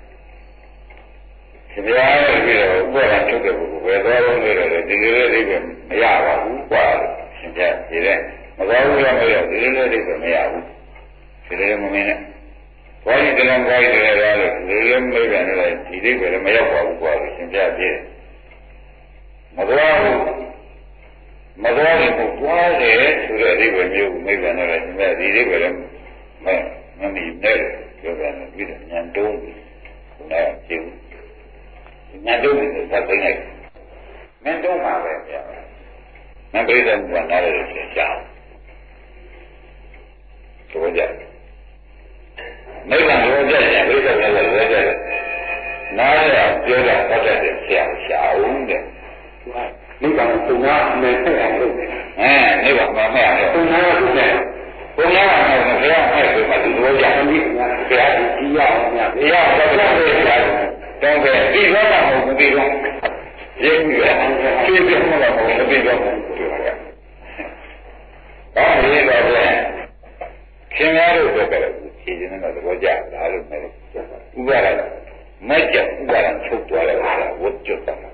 ဒီပြားရဲ့ပြီးတော့ဥပဒေချုပ်တဲ့ပုဂ္ဂိုလ်ပဲသွားလို့ရတယ်ဒီလိုလေးပဲမရပါဘူးကွာရှင်ပြဒီတဲ့မသွားဘူးရမယ်ဒီလိုလေးပဲမရဘူးဒီလိုမမင်းနဲ့ဘာလို့ဒီလိုဘာလို့လဲလို့ဒီလိုမေးပြန်တယ်ဒီလေးပဲမရောက်ပါဘူးကွာရှင်ပြပြည့်မသွားဘူးမသွားရင်သွားတယ်ဆိုတဲ့အိဗယ်မျိုးမေးပြန်တယ်ရှင်ပြဒီလေးပဲမမီနဲ့ပြောပြန်တယ်ပြီးတော့ညံတုံးတယ်ကျင်းညံတုံးတယ်သတ်သိလိုက်ညံတုံးပါပဲဗျာနံပြိဿကနားရလို့ရှင်ကြောင်းဆိုကြနိဗ္ဗာန်ရောကြရင်ပြိဿကလည်းရောကြတယ်နားရပြောတာတတ်တဲ့ဆရာရှာအောင်တဲ့နိဗ္ဗာန်ကိုသုံးနာအမယ်ဆက်အောင်လုပ်တယ်နိဗ္ဗာန်မှာမဲ့အောင်သုံးနာဟုတ်တယ်ဘုရားကဘုရားအဲ့ဒီမှာဒီလိုကြတယ်ဘုရားကြီးရအောင်များဘုရားဘာလို့လဲဆရာတောင်းတယ်ဒီတော့မဟုတ်ဘူးဒီတော့ရင်းပြီးတော့ဖြည့်ပြမှာမဟုတ်ဘူးဒီတော့ပြောတာဘာလို့လဲတော့ခင်ဗျားတို့ပြောကြတယ်ဖြည့်နေတဲ့သဘောကျလားလို့မယ်ဥပါဒမကြဥပါဒချုပ်သွားတယ်ဆိုတာဝတ်ကျွတ်တာဒါ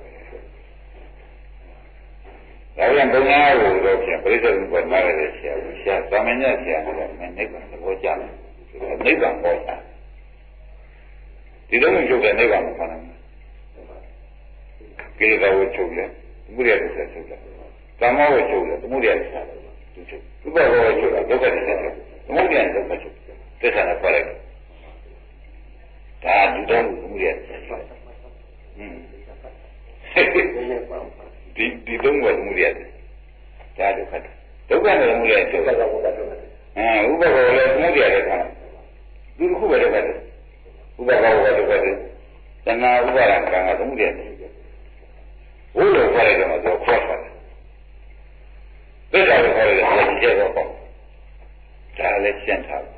ပြန်ဘုရားကိုတော့ပြန်ပြိဿဥပ္ပနာရတဲ့ဆရာသမဏေဆရာကလည်းနိဗ္ဗာန်သဘောကျတယ်နိဗ္ဗာန်ဟောတာဒီလိုမျိုးချုပ်တဲ့နိဗ္ဗာန်ကိုခေါ်တယ်ကိလေသာကိုချုပ်တယ်သမုဒယကိုချုပ်တယ်ကာမကိုချုပ်တယ်သမုဒယကိုချုပ်တယ်ဥပ္ပဒေကိုချုပ်တယ်ဒုက္ခကိုချုပ်တယ်သမုဒယကိုချုပ်တယ်သစ္စာနဲ့ခေါ်လိုက်ဒါဒုတောသမုဒယကိုချုပ်တယ်ဒီသုံးပါသမုဒယဒါဒုက္ခဒုက္ခနဲ့သမုဒယချုပ်တယ်ဥပ္ပဒေကိုလည်းသမုဒယကိုခေါ်သူတစ်ခုပဲဒုက္ခဥပ္ပဒေကိုဒုက္ခတဏှာဥပါဒကံကသမုဒယဘုလိုခေါ်ရတယ်မှာတော့ခေါ်ပါတယ်သစ္စာကိုခေါ်ရတယ်ဒီကျတော့ပေါ့ဒါလည်းရှင်းထား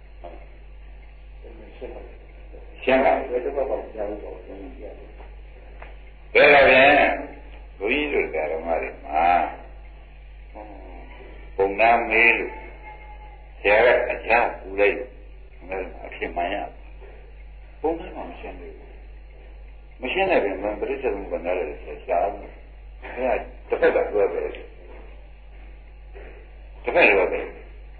ရှင်းပါဘယ်တော့မှမပြောဘူးတော့ဘယ်တော့ပြန်ဘုရားတို့ဓမ္မတွေမှာပုံနာမေးလို့ဆရာကအချားပူလိုက်အဖြစ်မှန်ရပုံနာမှမရှင်းဘူးမရှင်းတဲ့ပြင်မှာပြိဿဘုံကနားရတယ်ဆရာအဲ့ဒါတစ်ဖက်ကပြောတယ်တစ်ဖက်လိုပဲဒါ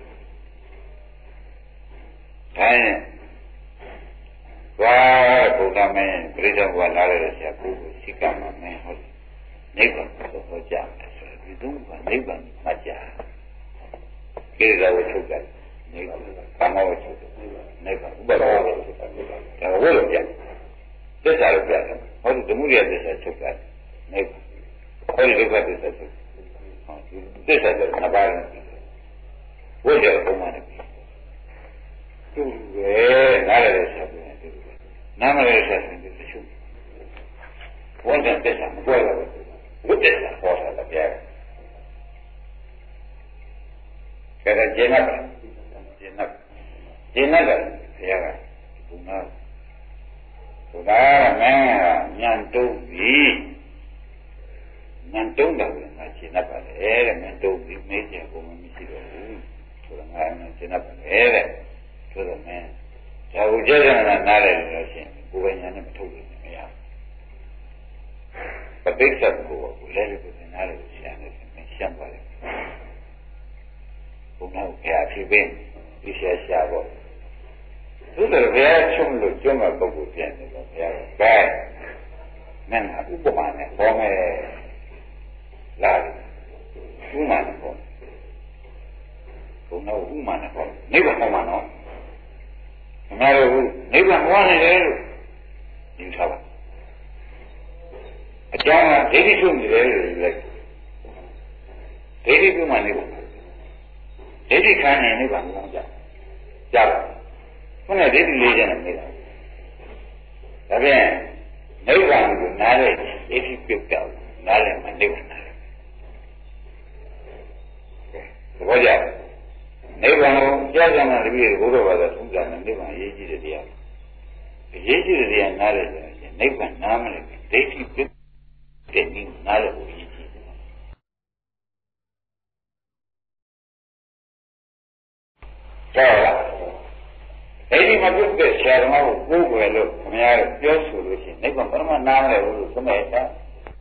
နဲ့ဘာဘုရားမင်းပြိဿဘုရားလာရတဲ့ဆရာကိုစိတ်ကမှမင်းဟုတ်နိဗ္ဗာန်ကိုဟောကြားတယ်ဆိုတော့ဒီသုံးပါနိဗ္ဗာန်မှတ်ကြကိရိယာဝိထုတ်တယ်နိဗ္ဗာန်ကာမဝိထုတ်တယ်နိဗ္ဗာန်ဥပါဒဝိထုတ်တယ်ဒါဝိလို့ပြသစ္စာလို့ပြတယ်ဟောဒီသမုဒိယသစ္စာထုတ်တယ်နိဗ္ဗာန်ဟောဒီဒုက္ခသစ္စာထုတ်သစ္စာကနဘာလဲဝိတယ်ပုံမှန်တယ်သူပဲနားရတဲ့ဆက်ပြန်တယ်နားမရတဲ့ဆက်ပြန်တယ်တချို့ဝိတယ်သစ္စာမကွဲတော့ဝိတယ်ဟောတာလည်းပြရတယ်ကဲကျင့်တတ်တယ်ကျင့်တတ်တယ်ဆရာကဘုရားဘုရားမင်းညံတုံးပြီညံတုံးတယ်ငါကျင့်တတ်ပါလေတဲ့ညံတုံးပြီမေးချင်ဘုံမရှိတော့ဘူးဆိုတော့ငါကျင့်တတ်ပါလေတဲ့ဆိုတော့မင်းဒါကိုကျေရနာနားတယ်လို့ရှိရင်ကိုယ်ပဲညာနဲ့မထုတ်လို့မရဘူးပဋိစ္စကိုလည်းလည်းကိုနားတယ်ဆရာနဲ့ရှင်းပါတယ်ဘုရားဘုရားဖြစ်ပင်ဒီရှာပေါ့သူတို့ဘုရားချုံလို့ကျွမ်းမဲ့ပုဂ္ဂိုလ်ပြန်တယ်ဘုရားကဲနန်းဥပမာနဲ့ပေါ်မယ်လာဥမာနဲ့ပေါ်ဘုရားဥမာနဲ့ပေါ်နိဗ္ဗာန်ဟောမှာနော်ခင်ဗျားတို့နိဗ္ဗာန်ဟောနေတယ်လို့ယူထားပါအကြောင်းကဒိဋ္ဌိချုပ်နေတယ်လို့ယူလိုက်ဒိဋ္ဌိကမှနိဗ္ဗာန်ဒိဋ္ဌိခံနေနိဗ္ဗာန်ကိုကြားပါခုနဒိဋ္ဌိလေးကျန်နေနေတာဒါပြန်နိဗ္ဗာန်ကိုနားလဲဒိဋ္ဌိပြုတ်တော့နားလဲမှနိဗ္ဗာန်နားလဲသဘောကျနိဗ္ဗာန်ကိုကြားကြမှာတပည့်ဘုရားဘာသာသုံးကြတယ်နိဗ္ဗာန်အရေးကြီးတဲ့တရားအရေးကြီးတဲ့တရားနားလဲဆိုရင်နိဗ္ဗာန်နားမလဲဒိဋ္ဌိပြုတ်တဲ့နည်းနားလဲကိုအရေးကြီးတယ်ကြားလားအဲ့ဒီမှာပြုတ်တဲ့ဆရာတော်ကိုကိုယ်ွယ်လို့ခင်ဗျားတို့ပြောဆိုလို့ရှိရင်နိဗ္ဗာန်ဘယ်မှနားမလဲဘူးလို့သမက်တာ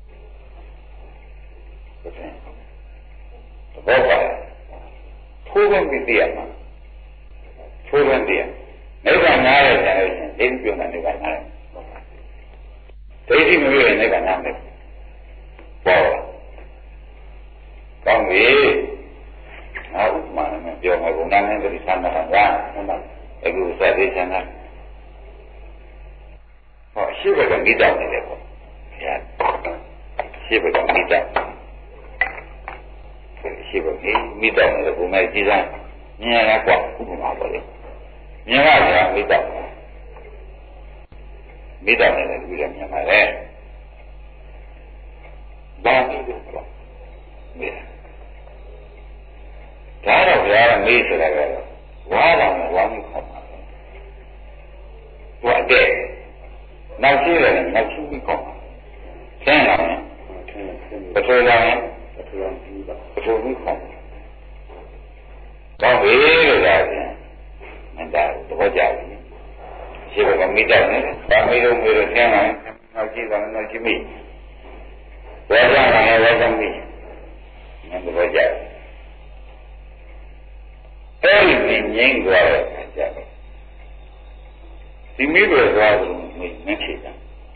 ဟုတ်တယ်ဘောပါထိုးဝင်ပြီးပြရမှာထိုးဝင်ပြရနိဗ္ဗာန်နားရတယ်ဆိုရင်ဒိဋ္ဌိပြုတ်တဲ့နိဗ္ဗာန်နားတယ်ဒိဋ္ဌိမပြည့်တဲ့နိဗ္ဗာန်နားမယ်ဘောကောင်းပြီငါဥပမာနဲ့ပြောမယ်ဘုရားမင်းတို့ဆန္ဒတာဟုတ်လားအခုစတဲ့ဆန္ဒဟောရှိဘကမိတောင်းနေတယ်ပေါ့ဘုရားရှိဘကမိတောင်းရှိဘကမိတောင်းတယ်ဘုရားကြည်စမ်းမြင်ရတာကွာဥပမာပေါ့လေမြင်ရတာမိတောင်းတယ်ဒီလိုမြင်ပါလေဘာလို့လဲပေါ့မြင်ဒါတော့ဘုရားမေးဆိုတာကတော့ဝါတော်နဲ့ဝါမျိုးခေါ်ပါဘူး။ဟုတ်တယ်။နောက်ရှိတယ်နောက်ရှိပြီးခေါ်ပါ။ဆင်းလာမယ်။ပထဝီလာမယ်။ပထဝီပြီးခေါ်ပါ။တော့ဘေးလို့သာပြန်။မန္တာတော့ကြပြီ။ရှိဘကမိတယ်နဲ့။ဒါမေးလို့ဆင်းလာမယ်။နောက်ရှိတယ်နောက်ရှိမိ။ဝါကြလာမယ်ဝါကြမိ။မန္တာတော့ကြပြီ။အဲ့ဒီငြိမ်းသွားတဲ့အခါကျတော့ဒီမိဘသွားလို့မဖြစ်တာ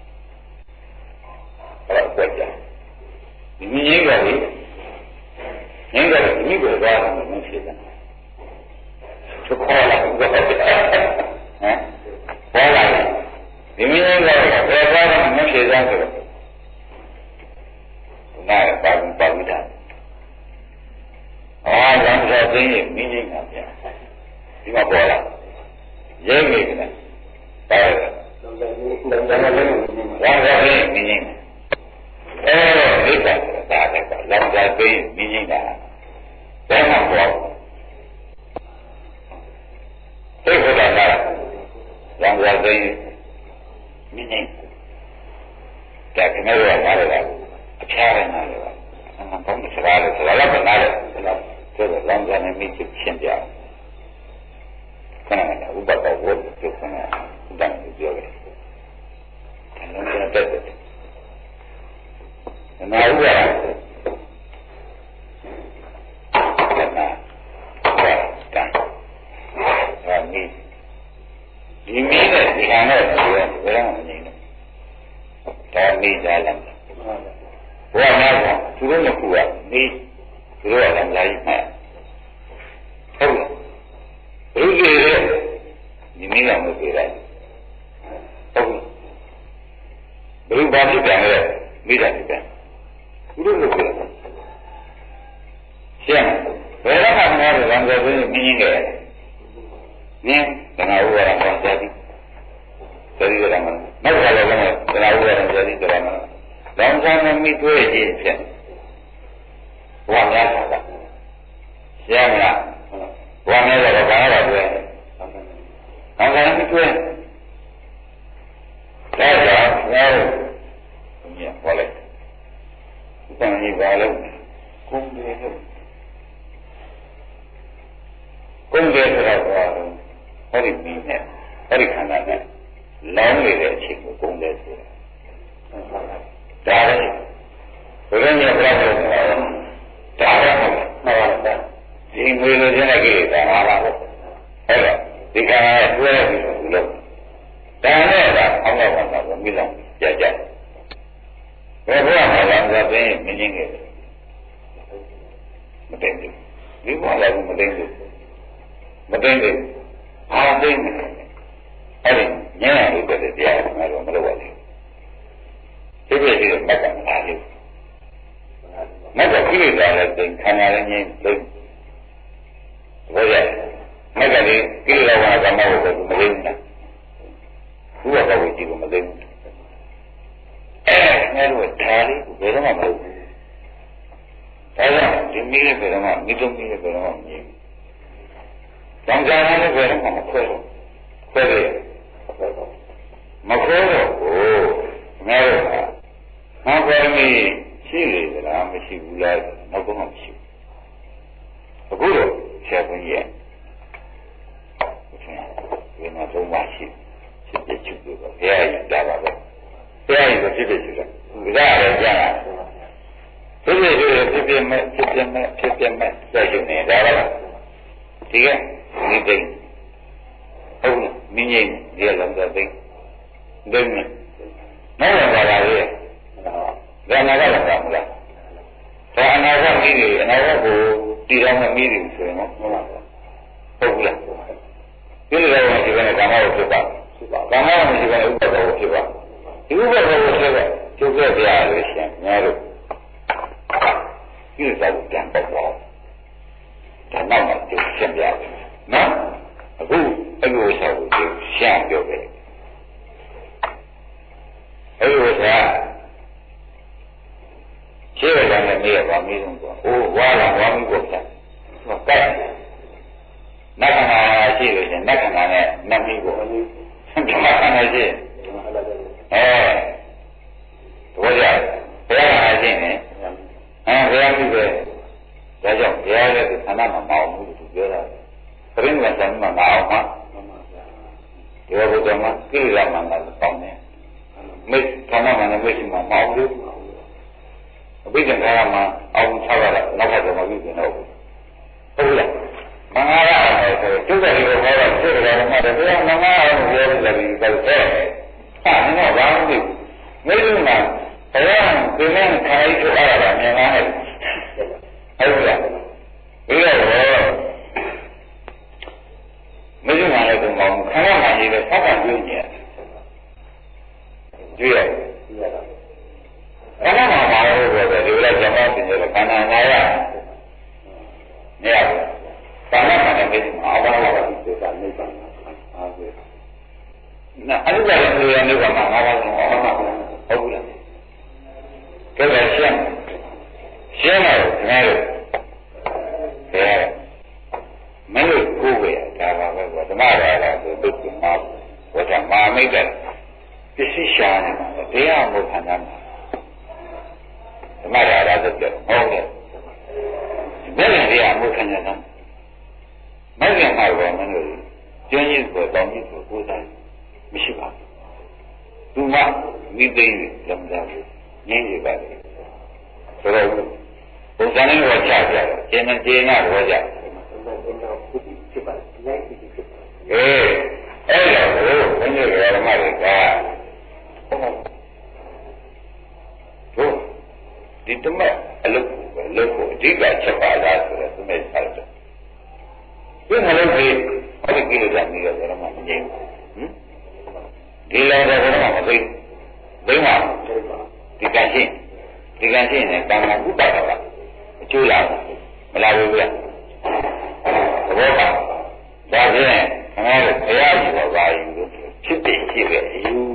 အဲ့ဒါကြတယ်ဒီငြိမ်းသွားပြီငြိမ်းသွားတဲ့မိဘသွားလို့မဖြစ်တာသူခေါ်လာဟမ်ခေါ်လာဒီငြိမ်းသွားတော့ဘယ်သွားလို့မဖြစ်တာဆိုတော့နားပါဘူးပါဘူးတာလမ်းစာသိရင်မင်းကြီးကဗျာဒီမှာပေါ်လာရဲမိကလည်းပါတယ်လမ်းစာသိရင်မင်းကြီးဒိဋ္ဌိတာတဲ့လမ်းစာသိရင်မင်းကြီးတာဘယ်မှာပေါ်သိဖို့တာလားလမ်းစာသိရင်မင်းကြီးဒါကလည်းရပါတယ်အချားရနေတယ်အမှန်ကောင်းတဲ့စကားလေစကားလည်းနားတယ်ဆိုတော့လမ်းစာနဲ့မိချရှင်းပြအောင်ခဏနဲ့ဥပဒေဝတ်ပြုခဏတန်းပြောတယ်လမ်းစာတက်တယ်နာဥပဒေနေကြလားဘုရားများကသူတို့နှစ်ခုကနေသူတို့ကလည်းလာကြီးမှတ်ဟုတ်လားဘုရားဒီနည်းအောင်လို့ပြောတယ်ဟုတ်ဘုရားဘာဖြစ်ပြန်လဲမိတာဖြစ်ပြန်သူတို့လို့ပြောတယ်ရှင်းဘယ်တော့မှမဟုတ်ဘူးလမ်းကြောင်းကြီးမြင်ရင်ကြတယ်နင်းတဏှာဥပါဒ်ကိုကြားပြီးသတိရမှာနောက်ကလည်းတဏှာဥပါဒ်ကြားပြီးကြရမှာလောင်စားမမိတွေ့ခြင်းဖြင့်ဘဝများတာရှင်းမလားဘဝများတော့ဘာလဲတွေ့လောင်စားမမိတွေ့ဒါကြောင့်ဘုရားမြတ်ဟောလိုက်တန်ကြီးပါလို့ကုန်းတယ်ကုန်းတယ်ဆိုတော့ဟောဒီမင်းနဲ့ဟောဒီခန္ဓာနဲ့လောင်းနေတဲ့အချိန်ကိုကုန်းတယ်ဆိုတာဒါလည်းဘုရားမြတ်ဘုရားပြောတာဒါလည်းဟုတ်တယ်ဒီငွေလိုချင်တဲ့ကိစ္စဟာလားဟုတ်အဲ့တော့ဒီခန္ဓာရဲ့တွဲပြီးလို့ဒါနဲ့ကအောင်းတော့တာကိုမိလောင်ကြကြဘယ်ဘုရားမှာလာကြတဲ့မင်းကြီးငယ်မသိဘူးဒီဘုရားလည်းမသိဘူးမသိဘူးအားသိနေတယ်အဲ့ဒီညံ့ရလို့တဲ့တရားကငါတို့မလုပ်ရဘူးဒီပြည့်စုံမကမလာဘူးမကခိလေသာလည်းသိခန္ဓာလည်းငြိမ်းသိဘုရားမကလည်းကိလေသာကမဟုတ်ဘူးမသိဘူးလားဘုရားတော်ကိုကြည့်လို့မသိဘူးငါတို့ဒါလေးဘယ်တော့မှမလုပ်ဘူးဒါကြောင့်ဒီမိရဲ့ဘယ်တော့မှမိတုံးမိရဲ့ဘယ်တော့မှမမြင်ဘူး။ကြောင်ကြမ်းလည်းဘယ်တော့မှမခွဲတော့ခွဲတယ်မခွဲတော့ဘူးငါတို့ကငါပေါ်မီရှိလေသလားမရှိဘူးလားနောက်တော့မှမရှိဘူးအခုတော့ဆရာကြီးရဲ့ဒီမှာသုံးပါရှိဖြစ်ဖြစ်ချုပ်လို့ဘုရားကြီးတာပါပဲဘုရားကြီးဖြစ်ဖြစ်ချုပ်တယ်ဒါလည်းကြားတာဖြစ်ဖြစ်မဲ့ဆက်ချုပ်နေတာပါဒီကဒီသိဟုတ်မင်းကြီးဒီလမ်းသာသိဒင်းနော်ဘာလာလဲဒါနာကလည်းမလားဒါအနာကမိတယ်အနာကကိုတည်တော်မမိတယ်ဆိုရင်ဟုတ်လားဟုတ်လားဒီလိုတော့ဒီကနေ့ကာမကိုဖြစ်ပါကာမကိုဒီကနေ့ဥပဒေကိုဖြစ်ပါဒီဥပဒေကိုဖြစ်တဲ့ကျုပ်ရဲ့တရားလို့ရှင်ငါတို့ဒီလိုတော့ပြန်ပေါ့ဒါနောက်မှကျုပ်ရှင်းပြတယ်နော်အခုအဲ့လိုဆိုကိုရှင်းပြောတယ်အဲ့လိုဆိုရှင်းရတယ်နဲ့နေရပါမင်းတို့ကအိုးဝါလာဝါမီးကိုဆက်ကဲနတ်ခန္ဓာရှိလို့ရှင်နတ်ခန္ဓာနဲ့နတ်မီးကိုဓမ္မခန္ဓာရှိဘောကြဘုရားအားဖြင့်ဘုရားပြုတယ်ဒါကြောင့်ဘုရားလည်းခန္ဓာမှာမအောင်ဘူးသူပြောတာပြိဋ္ဌာန်ဆံမှာမအောင်မှာဒီဘုရားမှာကိရိယာမှာလည်းပေါင်းတယ်မိတ်ခန္ဓာမှာလည်းမိတ်မှာမအောင်ဘူးအဘိဓမ္မာမှာအောင်ချရတာနောက်ဘက်မှာပြုတယ်တော့ဟုတ်လားမင်္ဂလာအောင်ဆိုကျုပ်ကဒီလိုဟောတော့ကျုပ်ကလည်းမှတယ်ဘုရားမင်္ဂလာအောင်ပြောတယ်လည်းဒီလိုပဲဟာမင်းကဘာမှမသိဘူးမိတ်မှာဘုရားဒီနေ့ခိုင်းထုတ်ရတာမြင်လားဟုတ်လားဒီတော့မင်းကလည်းတော့မောင်ခဏမှကြီးပဲဆက်တာပြုနေတယ်ကြည့်ရခဏမှမဟုတ်ဘူးပဲဒီလိုဇမောပြင်တယ်ခန္ဓာနာရနေရဘာမှမနဲ့ပြီးအာဘာဝတိစေတာနိဗ္ဗာန်အားပဲနာအဲ့ဒါလည်းဉာဏ်နိဗ္ဗာန်မှာငါးပါးလုံးအောင်မှာဟုတ်ဘူးလားကဲရှင်းရှင်းတော့ငါတို့မင်းတို့ကိုယ်ပဲဒါပါပဲကွာဓမ္မရာလာဆိုဒုက္ခမှာဝတ်မာမိတ်တဲ့ပစ္စည်းရှာနေမှာတရားမို့ခံရမှာဓမ္မရာလာဆိုတော့ဟုတ်တယ်ဘယ်နဲ့တရားမို့ခံရတာမဂ္ဂင်မှာပဲမင်းတို့ကျင်းကြီးကိုတောင်းကြီးကိုကိုးတိုင်းမရှိပါဘူးသူမှမိသိလမ်းသားကိုငင်းနေပါလေဆိုတော့ဘုရားနဲ့တော့ချပြတယ်ကျင်းနေကျင်းရတော့ကြအဲ့ဒါကိုဘုန်းကြီးဓမ္မတွေကဒီတမက်အလုပ်ကိုအဓိကချက်ပါလားဆိုတော့သူမဲ့ဆက်တယ်ဒီမလို့ဒီဟောဒီကိလေသာမျိုးတော့ဘယ်တော့မှမငြိမ်းဘူးဒီလည်းတော့ဘယ်တော့မှမသိဘိမဒီကံရှင်းနဲ့ကံကဥပါဒကအကျိုးလာမလာဘူးဗျာသဘောပါဒါဖြင့်ခင်ဗျားတို့ဘုရားကြီးတော်ပါယူလို့ဖြစ်တယ်ဖြစ်ပဲအယူ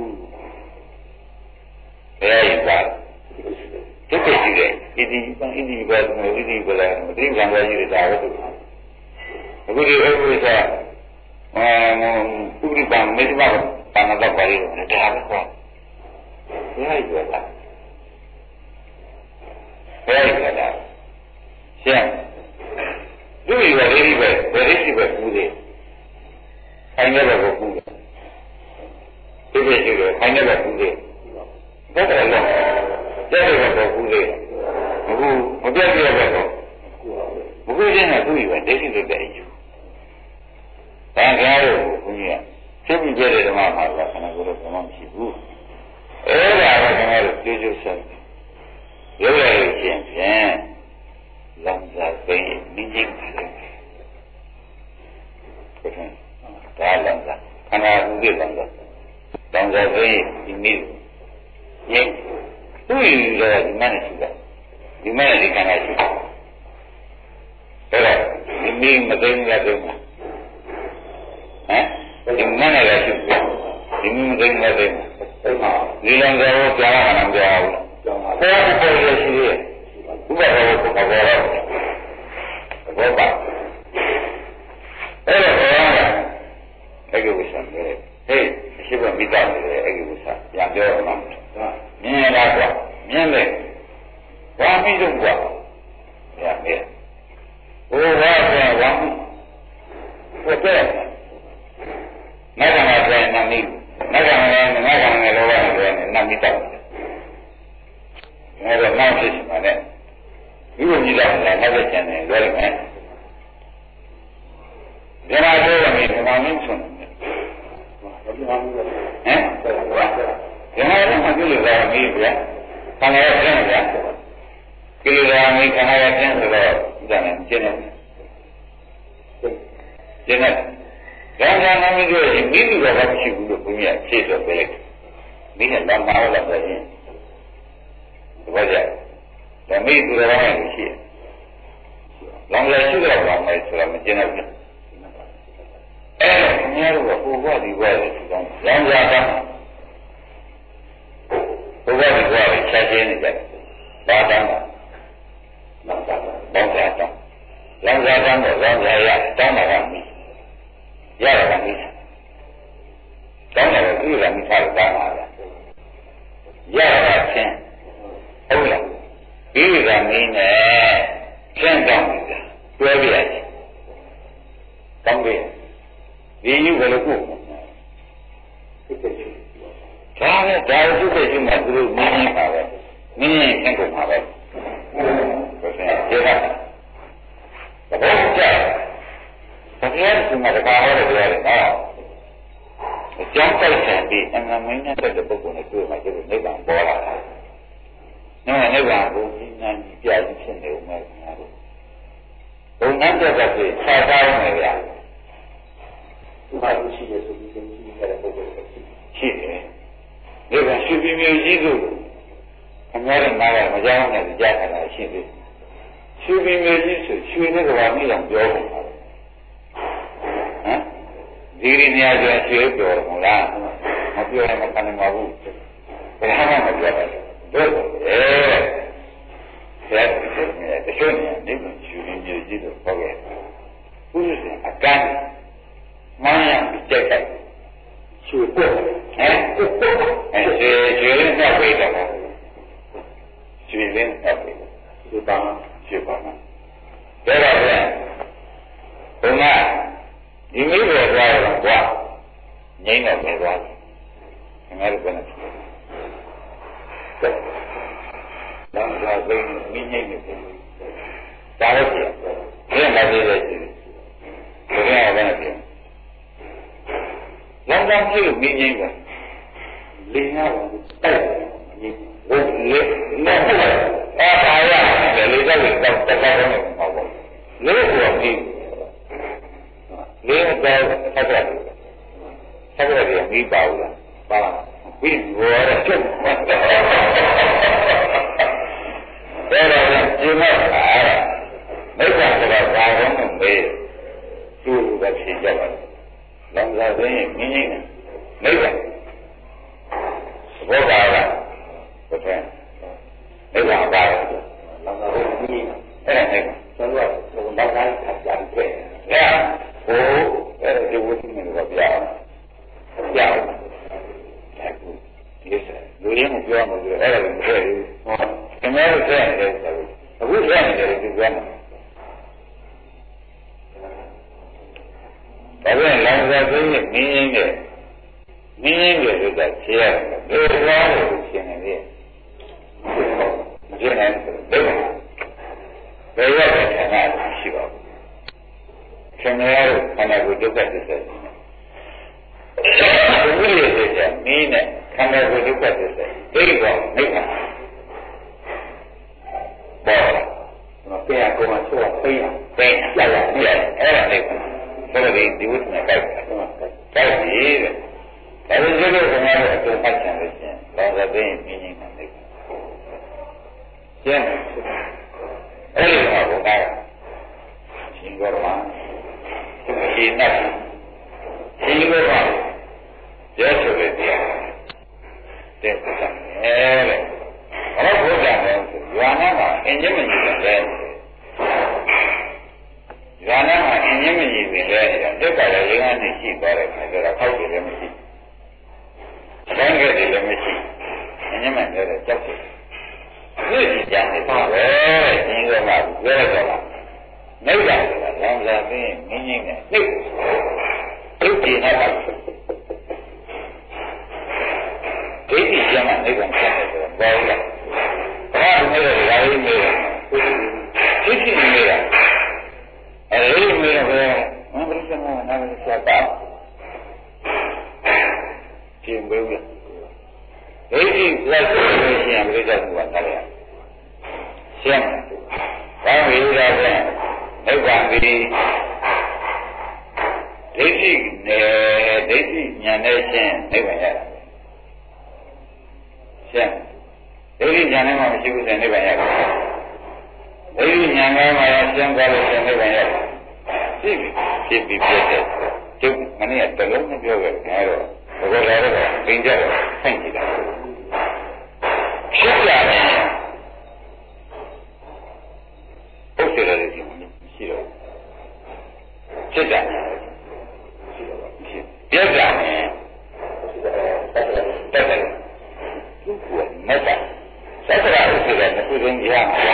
ဘုရားကြီးပါဖြစ်တယ်ရှိတယ်ဣတိပံဣတိဘယ်လိုဣတိဘယ်လိုမသိကံပဲရှိတယ်ဒါပဲသူအခုဒီဥပ္ပဒေဥပ္ပဒေပံမေတ္တာဘာနာတော့ပါလိမ့်မယ်ဒါပဲကွာဘုရားကြီးကဘယ်လိုလဲရှင်းသူ့ရဲ့ဝိရိပဲဝိရိပဲကူတယ်ခိုင်းတဲ့ဘက်ကိုကူတယ်ဒီလိုရှိတယ်ခိုင်းတဲ့ဘက်ကူတယ်ဒါကလည်းတဲ့တဲ့ဘက်ကိုကူတယ်အခုမပြတ်ပြတ်ဘက်ကိုမကူခြင်းကသူ့ရဲ့ဒိဋ္ဌိတွေတဲ့အယူဒါကြလို့ဘုရားသိပြီးကြတဲ့ဓမ္မမှာကခဏကိုတော့ဘာမှမရှိဘူးအဲ့ဒါကကျွန်တော်တို့ကြိုးကြိုးဆက်ရုပ်ရည်ချင်းဖြင့်လမ်းစာသိနည်းနည်းပါလေဒါလမ်းစာခန္ဓာဥပ္ပလမ်းစာလမ်းစာသိဒီနည်းညင်သူ့ရည်ရဒီမှနဲ့ရှိတာဒီမှနဲ့ဒီခန္ဓာရှိတယ်အဲ့ဒါဒီနည်းမသိဘူးလားသိမှာဟမ်ဒီမှနဲ့လည်းရှိတယ်ဒီနည်းမသိဘူးလားသိမှာဒီလမ်းစာကိုကြားရမှာမကြားဘူးဘယ်လိုပေါ်ရရှိလဲဥပဒေကိုပေါ်တော့ဘောပါအဲ့ဒါအဲ့ဒီဝိသံလေဟေးရှိဖို့မိသားစုလေအဲ့ဒီဝိသံပြန်ပြောရမှာမြင်ရတာကွာမြင်တယ်ဘာမိတော့ကွာရမယ်ဟိုဘာလဲဘာမိဟုတ်တယ်ငါကမှပြန်နမိငါကမှလည်းလောဘနဲ့နမိတော့ငါတော့နောက်ဖြစ်မှာနဲ့ဒီလိုကြီးတော့လည်းနောက်ကျန်တယ်ပြောရမယ်ဒီမှာပြောရမယ်ဒီမှာမင်းဆုံးတယ်ဟမ်ဒီမှာတော့မကြည့်လို့လည်းမေးပြခန္ဓာရဲ့ကျင်းပြကိလေသာမေးခန္ဓာရဲ့ကျင်းဆိုတော့ဒါနဲ့ကျင်းတယ်ကျင်းတယ်ဒါကမှမပြောရင်မိမိတော့မရှိဘူးလို့ဘုရားဖြေဆိုပေးလိုက်မိနဲ့တော့မဟုတ်လားဆိုရင်ဘာကြလဲမိသူတော်ဘာမှရှိလောင်ရရှိတော့ဘာမှဆိုတာမကျင်းတော့ဘူးအဲ့မြဲတော့ဟိုဘဝဒီဘဝတွေသူကောင်းလောင်ရတာဟိုဘဝဒီဘဝတွေချက်ချင်းနေကြတယ်ဘာတန်းလောင်ရတာလောင်ရတာလောင်ရတာတော့လောင်ရရတောင်းတာကမိရတာကမိတောင်းတာကသူ့ကမိသားတောင်းတာရတာချင်းဟုတ်လားဒီကမင်းနဲ့ကျင့်ကြောင်းကြတွဲပြရတယ်။ကောင်းပြီ။ဒီယူဘယ်လိုကိုဒါလည်းဒါရုပ်ဖြစ်ခြင်းမှာသူတို့မင်းကြီးပါပဲ။မင်းကြီးဆင့်ကုန်ပါပဲ။ဘယ်လိုလဲ။ဒါကဘာကြလဲ။ဘယ်လိုလဲဒီမှာတကားဟောတယ်ပြောတယ်နော်။အကြောင်းတိုက်ဆိုင်ပြီးအမှန်မင်းနဲ့တဲ့ပုဂ္ဂိုလ်နဲ့တွေ့မှကျတော့နိဗ္ဗာန်ပေါ်လာတာ။နိဗ္ဗာန်ကိုဉာဏ်ကြီးပြည့်ဖြစ်နေဦးမယ်ခင်ဗျာတို့ဘုံနဲ့တဲ့ကလေးဆက်သားနေရဥပါဒ်ရှိတယ်ဆိုပြီးသင်ကြည့်ရတဲ့ပုဂ္ဂိုလ်ရှိတယ်နိဗ္ဗာန်ရှိပြီးမျိုးကြီးလို့ခင်ဗျားတို့နားကမကြောက်နဲ့ကြားခါတာရှိသေးရှိပြီးမျိုးကြီးဆိုရွှေတဲ့ကဘာမိအောင်ပြောတယ်ဟမ်ဒီရင်းများဆိုရွှေပြောတယ်မဟုတ်လားမပြောရင်မခံနိုင်ပါဘူးဘယ်မှမပြောပါဘူးတို့ဆက်တချို့နေနေယူရင်းမျိုးကြီးလို့ပြောခဲ့ဘုရားအကန့်မှန်းရကြက်ကြချူပို့ရွှေရင်းတော့ပြေးတော့ရွှေရင်းတော့ပြေးဒီပါရွှေပါမှာဒါတော့ဘုရားဒီမိဘသွားတော့ကွာငိမ့်တော့ပဲသွားတယ်ခင်ဗျားတို့ကလည်းလောင်စာသိမိငိမ့်နေတယ်ဒါလည်းပြည့်မသေးတဲ့ရှိတယ်ဘယ်လိုလဲပြည့်လောင်စာဖြစ်လို့မိငိမ့်တယ်လေနာတော့တိုက်တယ်ဘုရားလေနာဟုတ်တယ်ဒါရလေလေးတော့တက်တော့နေမှာပေါ့လေးကိုပြီးလေးတော့ဆက်ရတယ်ဆက်ရတယ်ပြီးပါဦးလားပါပြီးဘောရချုပ်မှာဒါတော့ဒီမှာမိစ္ဆာဆိုတာဘာကောင်းလို့မေးသူ့ကိုဖြေကြပါလောင်စာသိရင်မြင်းကြီးမိစ္ဆာဘောပါလားဘယ်မိစ္ဆာပါလောင်စာသိရင်အဲ့ဒါနဲ့ကျွန်တော်ကလောင်စာခတ်ကြတယ်။ဒါဟိုအဲ့ဒီဝိသင်းကိုပြောင်းဒီစလူရင်းကိုပြောမှဆိုအဲ့ဒါကိုမပြောဘူး။ဟောကျွန်တော်တို့ဆက်နေတယ်ဆိုအခုဆက်နေတယ်ဒီပြောမှာဒါပြန်လောင်စာသိရင်မြင်းရဲ့ဆိုတာဖြေရတယ်။ဒီလိုလို့ရှင်းနေတယ်။ရှင်းနေတယ်ဘယ်ရောက်တဲ့ခန္ဓာရှိပါဘူး။ခန္ဓာရဲ့ခန္ဓာကိုဒုက္ခသစ္စာရှိတယ်။ဒီလိုဆိုရင်မင်းနဲ့ခန္ဓာကိုဒုက္ခသစ္စာဒီကောနိဗ္ဗာန်ပေါ်လာ။တရားကိုမှဆိုတော့သိရရရအဲ့ဒါနိဗ္ဗာန်ဆိုတော့ဒီဝိသနာကြိုက်တယ်ပြီတဲ့။ဒါပေမဲ့ဒီလိုကမှတော့အကျိုးပတ်ချင်လို့ရှိရင်လောကသိရင်မြင်နေတာနိဗ္ဗာန်။ကျင်းအဲ့ဒီမှာဘုရားရှင်ကောမှာရှင်နတ်ရှင်ကောမှာရောဆိုတဲ့တရားတဲ့ဆိုတာအဲ့လေဘာလို့ဘုရားလဲရွာနာမှာအင်းကြီးမကြီးတယ်ရွာနာမှာအင်းကြီးမကြီးတယ်လေဒုက္ခရဲ့ရင်းကနေရှိသွားတဲ့ခါကျတော့ခောက်တယ်လည်းမရှိတိုင်းကြတယ်လည်းမရှိအင်းကြီးမှလည်းကြောက်တယ်ဒီကြနေတာပဲဒီကမှပြောရတော့လားနိဗ္ဗာန်ဆိုတာလောင်စာသိရင်မြင်းကြီးနဲ့နှိပ်ဒုက္ခနဲ့ပါဒိဋ္ဌိကျမ်းမှာနိဗ္ဗာန်ကျမ်းတယ်ဆိုတော့ဘောလားဘာလို့လဲဒါလေးမေးတယ်ဒိဋ္ဌိမေးတာအဲဒီမေးတော့ဘယ်မှာပြဿနာနာမည်ဆိုတာကျင်းမေးတယ်ဒိဋ္ဌိလက်ဆိုလို့ရှိရင်ပြိဿဘုရားတရားရှင်းဘာဝိရာဖြင့်နိဗ္ဗာန်ဒီဒိဋ္ဌိနဲ့ဒိဋ္ဌိဉာဏ်နဲ့ရှင်းနိဗ္ဗာန်ရတာရှင်းဒိဋ္ဌိဉာဏ်နဲ့မှမရှိဘူးဆိုရင်နိဗ္ဗာန်ရတယ်ဒိဋ္ဌိဉာဏ်နဲ့မှရှင်းသွားလို့ရှင်းနိဗ္ဗာန်ရတယ်ဖြစ်ပြီးပြည့်တဲ့ကျုပ်မနေ့ကတလုံးနဲ့ပြောခဲ့တယ်ဒါတော့ဘယ်လိုလဲတော့သင်ကြတော့ဆိုင်ကြည့်တာဖြစ်ကြတယ်ဟုတ်တယ်လေဒီရှိတော့ဖြစ်ကြတယ်ရှိတော့ပြည့်ကြတယ်တက်တယ်သူကမတ်တာဆက်ကြရဦးတယ်ခုချင်းကြရမှာ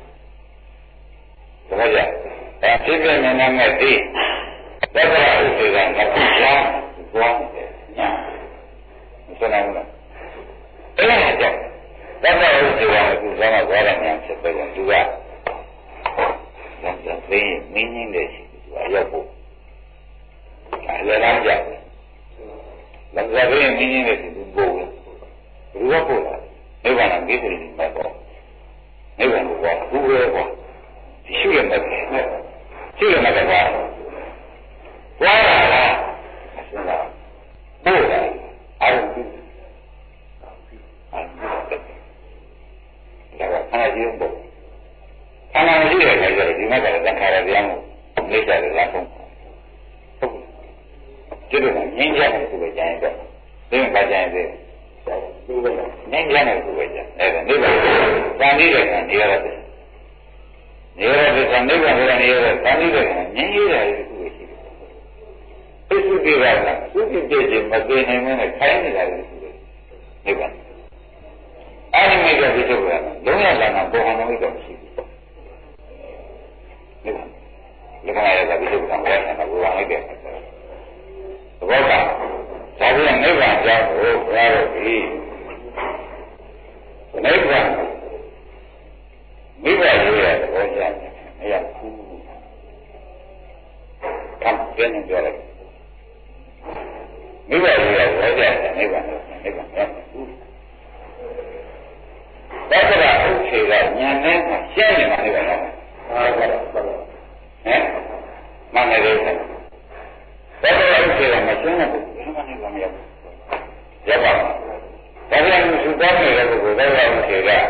ဘာလဲအဲဖြစ်ပြနေနေမဲ့ဒီတက်ကြရဦးတယ်ကခုရှားသွားတယ်ညာမစနိုင်ဘူးလားအဲ့ဒါကြောင့်တက်ကြရဦးတယ်ကခုစားသွားတယ်ညာဖြစ်တယ်သူကလောင်စာသိရင်မင်းကြီးတဲ့ရှိသူကရောက်ဖို့အဲလမ်းကြတယ်လောင်စာသိရင်မင်းကြီးတဲ့ရှိသူပို့ဘူးဘယ်လိုပို့လဲနိဗ္ဗာန်ကိစ္စတွေမှာပေါ့နိဗ္ဗာန်ကိုပေါ့ဘူးပဲပေါ့ဒီရှုရမယ်ရှုရမယ်ကွာဘွားလာလားအစလားပို့လာအားလုံးဒါကအားကြီးပေါ့ခန္ဓာမရှိတဲ့အခါကျတော့ဒီမှာကလည်းသံဃာရတရားကိုနေကြတယ်လားဆုံးဟုတ်ကျတော့ငင်းကြတယ်သူပဲကြရင်တော့ဒီမှာကြရင်သူပဲငင်းကြတယ်သူပဲကြအဲ့ဒါနိဗ္ဗာန်သံဃိတဲ့ကနေရတဲ့နေရတဲ့သံနိဗ္ဗာန်ကနေရတဲ့သံဃိတဲ့ကငင်းရတဲ့သူပဲရှိတယ်သူစုပြေတာကသူပြည့်ခြင်းမပြေနိုင်တဲ့ခိုင်းနေတာလေသူပဲနိဗ္ဗာန်အဲ့ဒီမိတဲ့ဒီတော့လုံးဝလာတာဘောဟံမိတော့မရှိဘူးလက္ခဏာရတာဒီလိုကံဝဲနေတာဘုရားလိုက်တဲ့သဘောကဒါပြန်နိဗ္ဗာန်ကြောင့်ကိုဘုရားတို့ဒီနိဗ္ဗာန်မိဘရေးရတဲ့ဘောကြတယ်အရာကူကံပြင်းနေကြတယ်မိဘရေးရဘောကြတယ်နိဗ္ဗာန်ရတယ်ဘူးသက္ကရာဥစ္စေကကညာနဲ့ရှင်းနေမှာလေဗျာဟမ်မနေတယ်ဘယ်လိုလဲဆိုတော့မရှင်းဘူးဘယ်မှနေမရဘူးရပါဒါပြန်သူတောင်းနေတဲ့ပုဂ္ဂိုလ်တော့ရောက်ခေက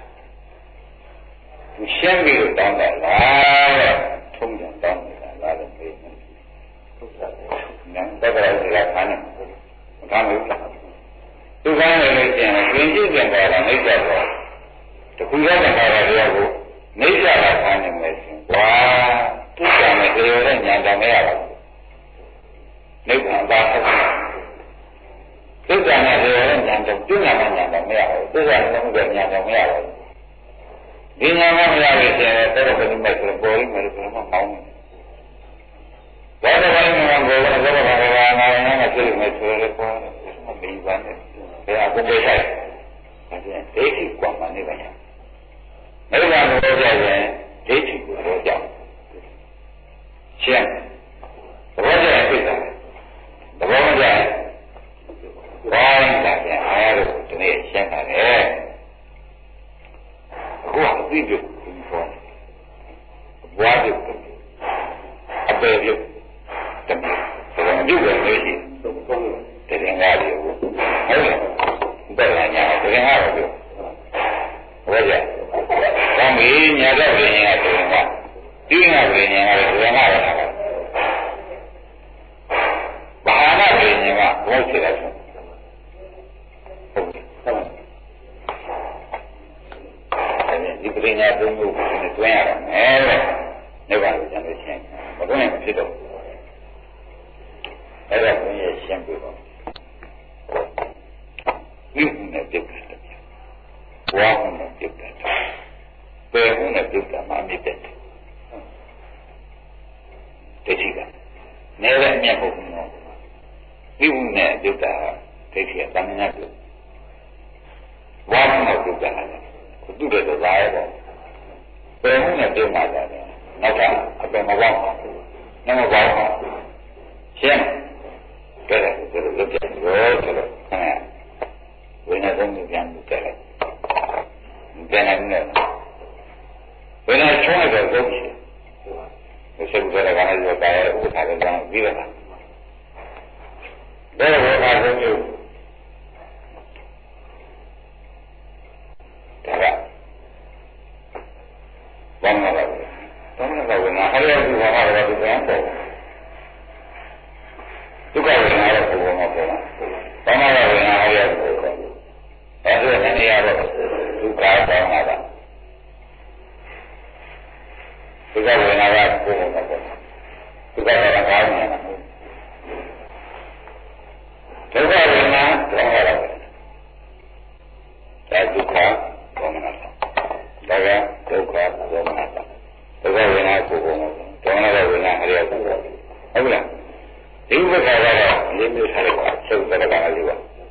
ရှင်းပြီးတော့တောင်းတာလားထုံးတယ်တောင်းနေတာလားလို့ပြောနေဟုတ်ကဲ့နန်းတက်ကြရခါနဲ့မခံဘူးလားသူကလည်းလို့ကျင်ရင်ကြည့်ကြတယ်လားအိတ်ကြတော့တခုရတဲ့ခါရတရားကိုနေကြတာခါနေမယ်ရှင်ဝါသူကလည်းဒီလိုနဲ့ညာတောင်မရပါဘူးနိဗ္ဗာန်သာဟုတ်သူကလည်းဒီလိုနဲ့ညာတောင်ပြညာမှညာတောင်မရဘူးသူကလည်းဘုရားညာတောင်မရဘူးဒီညာမရလို့ကျင်တော့ဘယ်လိုမှဆိုပေါ်ရင်းမယ်လို့မှမအောင်ဘာလို့လဲငါကဘောကတော့ဘာလဲငါလည်းဖြစ်နေဆိုရပေါ်မပြီးပါနဲ့ဘယ်အခုပဲဆိုင်အဲဒီဒိဋ္ဌိကွာမှနေပါညာနိဗ္ဗာန်ကိုကြောက်ရင်ဒိဋ္ဌိကိုကြောက်ရှင်းသဘောကျရင်သိတာသဘောမကျရင်ဘာလဲတာပြန်အားရလို့ဒီနေ့ရှင်းတာလေအခုအသိပြုပြီးပေါ်ဘွားပြုအပေပြုတမန်ပြုတယ်လို့ရှိတယ်တင်ကားတွေဟုတ်လားဘယ်လာညာတင်ကားတော့ပြောဟုတ်ကြ။ဘာမင်းညာတော့ပြင်ရင်ကတင်ကားဒီငါပြင်ရင်ကတင်ကားရတာဘာသာပြင်ရင်ကဘုရားရှိတယ်ဟုတ်ဒီပညာသုံးခုကိုတွင်းရတာမယ်တဲ့နိဗ္ဗာန်ကိုကျန်လို့ရှင်းမတွင်းရင်မဖြစ်တော့အဲ့ဒါကိုရှင်းပြပါဒီနဲ့ပြုတ်တယ်ဝါဟုနဲ့ပြုတ်တယ်ဘယ်ဟုနဲ့ပြုတ်တာမှမြစ်တယ်တတိကနေလည်းအမြတ်ဟုတ်ဘူးနော်ဒီဟုနဲ့ပြုတ်တာဒိဋ္ဌိကတဏှာပြုတ်ဝါဟုနဲ့ပြုတ်တာလည်းသူ့တဲ့သားရဲ့ပေါ့ဘယ်ဟုနဲ့ပြုတ်မှသာတယ်နောက်ကအပင်မပေါက်ဘူးနမပေါက်ဘူးရှင်းကြတယ်ဒီလိုလုပ်ကြတယ်ဆိုတော့ခဏဝိညာဉ်သုံးခုပြန်ပြီးကြတယ်ပြန်နေတယ်ဝိညာဉ်ချုံးတဲ့သုံးခုဒီစက်ကြတဲ့ကနေတော့တာဥပ္ပါဒ်ကြောင့်ပြီးရတာဘယ်လိုပါသုံးခုဒါကဘာမှမလုပ်ဘူးဘာမှမလုပ်ဘူးငါဟရဘူးဘာမှမလုပ်ဘူးပြန်ပေါ့ဒုက္ခဝေဒနာတော့ဘုံမှာပေါ့လားဘာမှမဝေဒနာဟရဘူးအဲ့ဒါနဲ့နေရာတော့ဒုက္ခပေါင်းလာတာဒုက္ခဝေဒနာကဘုံမှာပေါ့ဒုက္ခကကောင်းနေတာဒုက္ခဝေဒနာတော့ဟောတာဒါဒုက္ခဘောမနာတာဒါကဒုက္ခဘောမနာတာဒုက္ခဝေဒနာကိုဘုံမှာဒေါမနဝေဒနာဟရဘူးဟုတ်လားဒီဘက်ကကတော့လေးမျိုးထားလိုက်ပါသုတ်တဲ့ကလေးပါ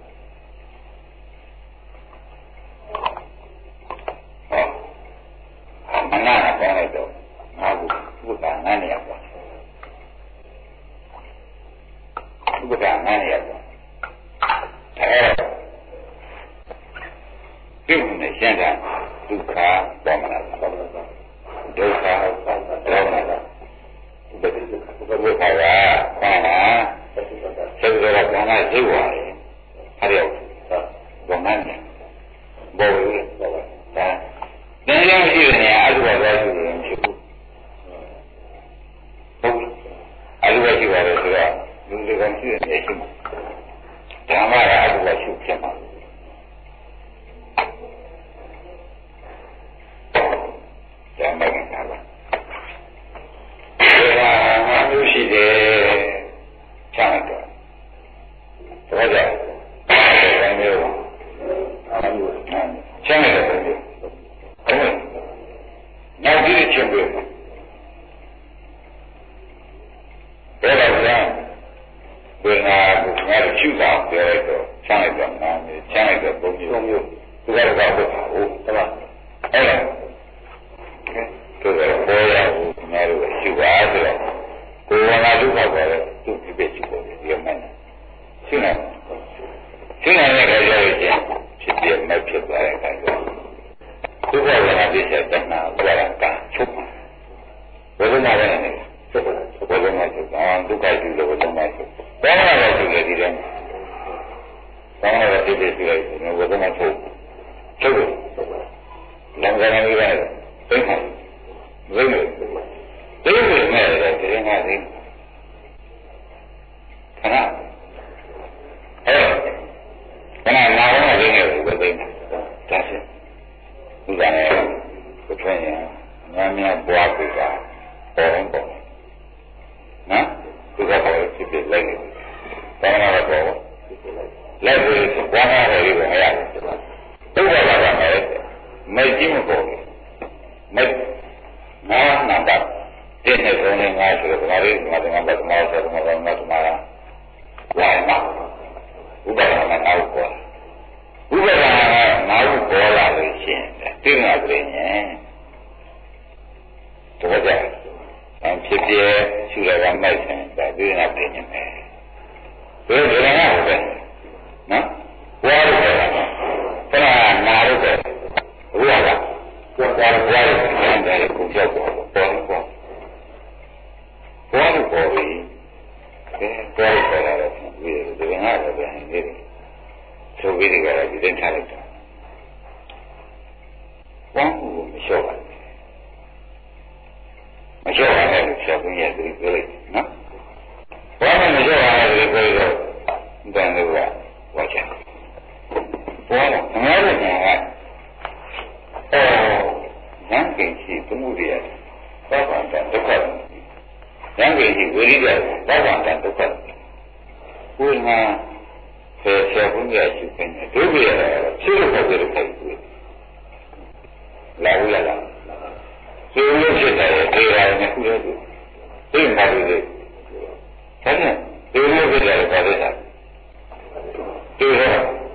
မနာကောင်းလိုက်တော့ငါဘူးဘုရားငါနေရပါဘုရားငါနေရပါပြုနေရှင်းတာဒုက္ခပေါ်မလာဒုက္ခပေါ်မလာဘယ်လိုဘယ်လိုပါလဲဘာလားဆက်ကြတော့ဘာလဲသိသွားတယ်ဟာရောဘာမှန်းဘောလို့ဒါတရားရှိတဲ့နေရာအတုပါသွားရှိတယ်မရှိဘူးဟုတ်အတုပါရှိပါတယ်ဆိုတော့လူတွေကရှိတဲ့နေရှိမှာဓမ္မကအတုပါရှိဖြစ်မှာဓမ္မကတာပါရှိတယ်ချမ်းတော့တော်ကြတယ်မျိုးချမ်းတယ်ဟုတ်နောက်ဒီချင်းပဲဘယ်လိုလဲဘယ်နာကိုငါတို့ချူတာပြောလိုက်တော့ချမ်းလိုက်တော့နားမျိုးချမ်းလိုက်တော့ပုံမျိုးသူကတော့ဟုတ်ပါဘူးဟုတ်ပါအဲ့ဒါသူကပေါ်ရဘူးငါတို့ချူပါဆိုတော့ကိုယ်ကလာဒုက္ခပေါ်တယ်သူ့ပြည့်စုံတယ်ဒီမှန်ရှင်းတယ်ရှင်းတဲ့အခါကျရင်ဖြစ်ပြမဲ့ဖြစ်သွားတဲ့အခါကျဒုက္ခဝေဒနာဒုက္ခရှိလို့ဘုံမှာဆိုဘာမှလည်းရှိတယ်ဒီထဲမှာဘာမှလည်းဖြစ်ဖြစ်ရှိလိုက်တယ်ဘုံမှာထုတ်တယ်လမ်းကနေပြီးတော့သိမှာသိမယ်မဲ့တယ်ဒီထဲမှာသိခဏခဏနားတော့သိနေတယ်ဘယ်သိမှာဒါရှိဥပဒေဘုရားညာများပွားပြီကပေါ်ရင်ပေါ့နော်ဒီကပေါ်ဖြစ်ဖြစ်လိုက်နေတယ်ဘာမှမပေါ်လိုက်ပြီးပွားရတယ်လို့မရဘူးဒုက္ခလာတယ်မိတ်ကြီးမပေါ်ဘူးမိတ်နာနာတာတဲ့နဲ့ဆုံးနေငါဆိုတော့ဒါလေးငါတို့ကဘာမှမဆိုတော့ငါတို့ကလာမှာဥပဒေကနားကိုဥပဒေကနားကိုပေါ်လာလို့ရှိရင်သိမှာပြင်ရင်တော့ကြဖြစ်ပြရှုရတာမိုက်တယ်ဒါသိနေတာပြင်နေတယ်ဘယ်လိုလဲဟုတ်တယ်နော်ဘွားလို့ပြောတာခဏနာလို့ပြောဘုရားကဘွားလို့တယ်ကိုကြောက်ပေါ်လို့ပြီးဘွားလို့ပြောတာလည်းဒီကနေ့လည်းပြန်နေတယ်ဆိုပြီးဒီကရဒီတင်ထားလိုက်တာဘွားကိုမလျှော့ပါဘူးမလျှော့ပါနဲ့ဆရာဘုရားကပြောလိုက်နော်ဘာမှမလျှော့ပါနဲ့ပြောတော့တန်လို့ကဝါချင်ဘောကငါတို့ကဉာဏ်ကင်ရှိသမှုတွေသောတာတဒုက္ခဉာဏ်ကင်ရှိဝိရိယသောတာတဒုက္ခကိုယ်မှာဆရာဘုရားရှိခိုင်းတယ်ဒုက္ခရရှိလို့ပဲခိုင်းတယ်လာဘူးလားဒီလိုဖြစ်တယ်ဒီဟာနဲ့ခုလည်းသိမှလို့လေဒါနဲ့ဒီလိုဖြစ်တယ်ဘာလဲဒီတော့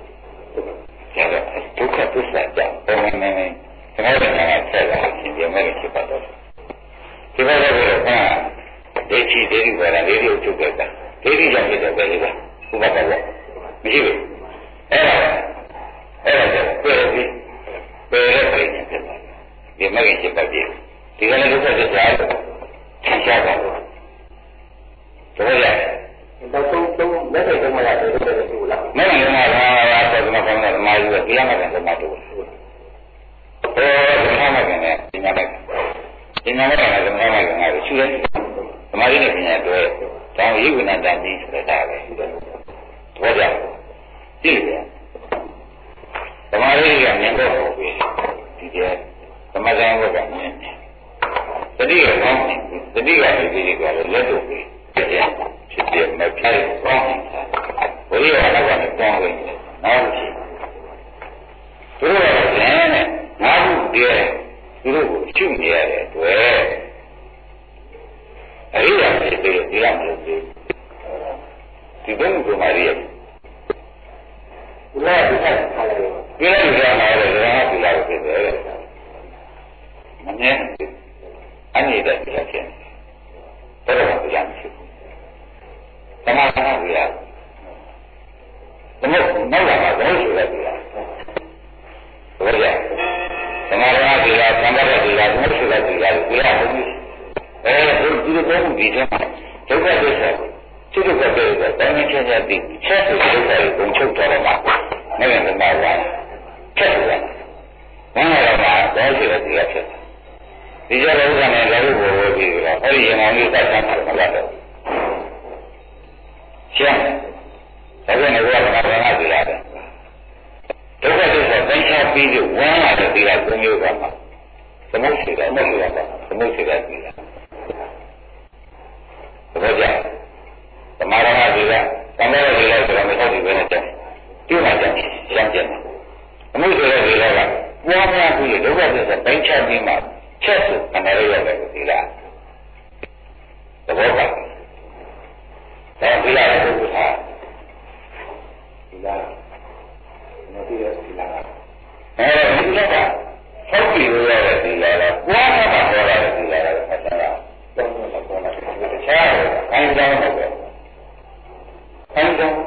ဒုက္ခသစ္စာကြောင့်ဘယ်မှာနေကျွန်တော်တို့ကဆက်လာခြင်းပြမဲ့ဖြစ်ပါတော့ဒီဘက်ကတော့ဒိဋ္ဌိဒိဋ္ဌိပေါ်လာဒိဋ္ဌိကိုချုပ်ခဲ့တာဒိဋ္ဌိကြောင့်ဖြစ်တဲ့ပဲလေဥပဒကမရှိဘူးအဲ့ဒါပြည့်ပြီးပြည့်ရတဲ့ပြင်ဖြစ်ပါတယ်ဒီမဲ့ဖြစ်ပါပြီဒီကနေ့ဒုက္ခသစ္စာကိုသင်ရှားပါတော့တော့ရတော့လက်တွေတော့မရတယ်လို့ပြောလို့လားမင်းကလည်းတော့ဆိုတော့ကောင်းတယ်မာယူကတရားမှန်တယ်မတူဘူးဓမ္မကလည်းပညာကလည်းဓမ္မကလည်းငါတို့ရှုရဲဓမ္မရင်းနဲ့ပညာတွေတောင်းရိဝဏတန်ပြီးဆိုတာပဲတော့ကြကြည့်တယ်ဓမ္မရင်းကမြင်တော့ပုံပြီးဒီကျဓမ္မဆိုင်ဘက်ကမြင်တယ်တတိယကောင်းတယ်တတိယဒီဒီကလည်းလက်တို့ပြီးဖြစ်ဖြစ်မဖြတ်ကောင်းတယ်ဘုရားကလည်းတောင်းဝင်တယ်နောက်ရှိသူတို့ကလည်းငါ့ဘူးတည်းသူတို့ကိုရှုနေရတဲ့အတွက်အရိယာဖြစ်ပြီးတရားမလို့ဒီဘုံကမာရီလာဒီကထားလိုက်ဒီလိုကြားလာတယ်ငါ့ဒီလာဖြစ်တယ်မမြင်အနိဒတ်တရားဖြစ်တယ်တော်တော်တရားဖြစ်သမာဓိတရားနောက်လာတော့ဆိုရတယ်ဘုရားသမာဓိတရားသံဃာတရားဘုရားဆိုရတယ်ဘုရားဘုရားဒီလိုပုံဒီထဲမှာဒုက္ခသစ္စာစိတ်ဒုက္ခတွေတိုင်းချင်းချင်းသိချက်ဆိုဒုက္ခကိုပုံချုပ်တော်မှာနဲ့လည်းမှာပါချက်ဆိုတာဘာမှတော့တော့ဆိုရတရားဖြစ်ဒီကြတဲ့ဥစ္စာနဲ့လည်းဘိုးဘိုးပြီးတော့အဲဒီရင်အောင်လေးသက်သာမှာမလာတော့ရှင်းဒါကြောင့်လည်းဘုရားကဘာသာပြရတယ်ဒုက္ခသစ္စာသိချပြီးတော့ဝမ်းလာတဲ့တရားကိုမျိုးကမှာသမုတ်ရှိတယ်မဟုတ်လားသမုတ်ရှိတယ်ပြီးတာဒါကြောင့်သမာဓိတွေကသမာဓိတွေဆိုတော့မဟုတ်ဘူးပဲနဲ့တယ်ဒီမှာကျရှင်းပြတယ်သမုတ်ရှိတဲ့တွေကပွားများပြီးဒုက္ခသစ္စာသိချပြီးမှချက်စုအနေနဲ့ရတယ်ဒီလားသဘောပါဒါဒီလားဘုရားဒီလားမသိရဘူးလားဒီလားကဆောက်ပြီးရတဲ့ဒီလားပွားမှာပေါ်လာတဲ့ဒီလားဆက်တာတော့ပေါ်လာတယ်တခြားခိုင်းကြောင်းတော့ပဲခိုင်းကြောင်း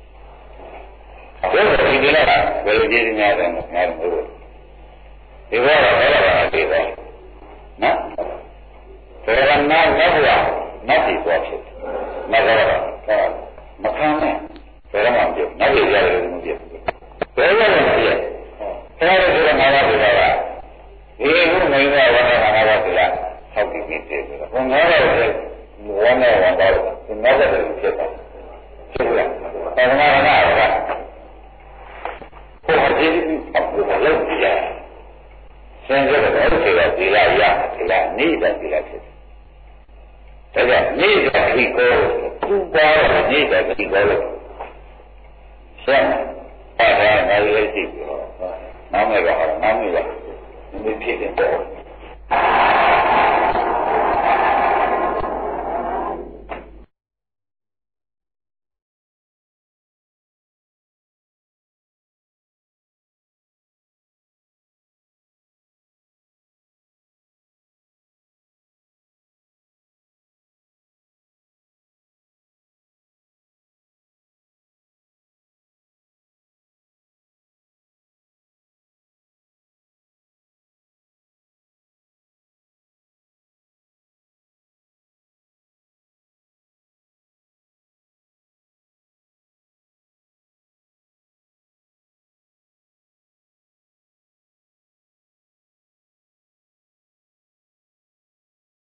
ဒီဒီလားဘယ်လိုကြည့်နေရလဲငါတို့ဒီဘောတော့ဘယ်လိုပါလဲနော်ဒါကနောက်ဘဝနောက်ရှိသွားဖြစ်မကတော့မခံနဲ့ဘယ်တော့မှမပြောနောက်ပြရတယ်မပြောဘယ်လိုလဲမပြောဆရာတို့ကငါးပါးဆိုတာကဒီခုမင်းကဝါဒနာငါးပါးဆိုတာဆောက်ပြီးနေတယ်ဆိုတော့ငါးပါးလည်းဝါနဲ့ဝါတော့ဒီငါးပါးတွေဖြစ်တာဖြစ်လားဘာမှမနာဘူးကဟိုဒီအခုလည်းပြရဆင်းရဲတဲ့ဥစ္စာကဒီလာရဒီလာနေတဲ့ဒီလာဖြစ်တယ်ဒါကြောင့်နေတဲ့ဒီကိုသူ့ပါနေတဲ့ဒီကိုလို့ဆင်းရဲတာငါလည်းရှိပြီဟောနောက်မဲ့ကဟောနောက်မဲ့ကဒီဖြစ်တယ်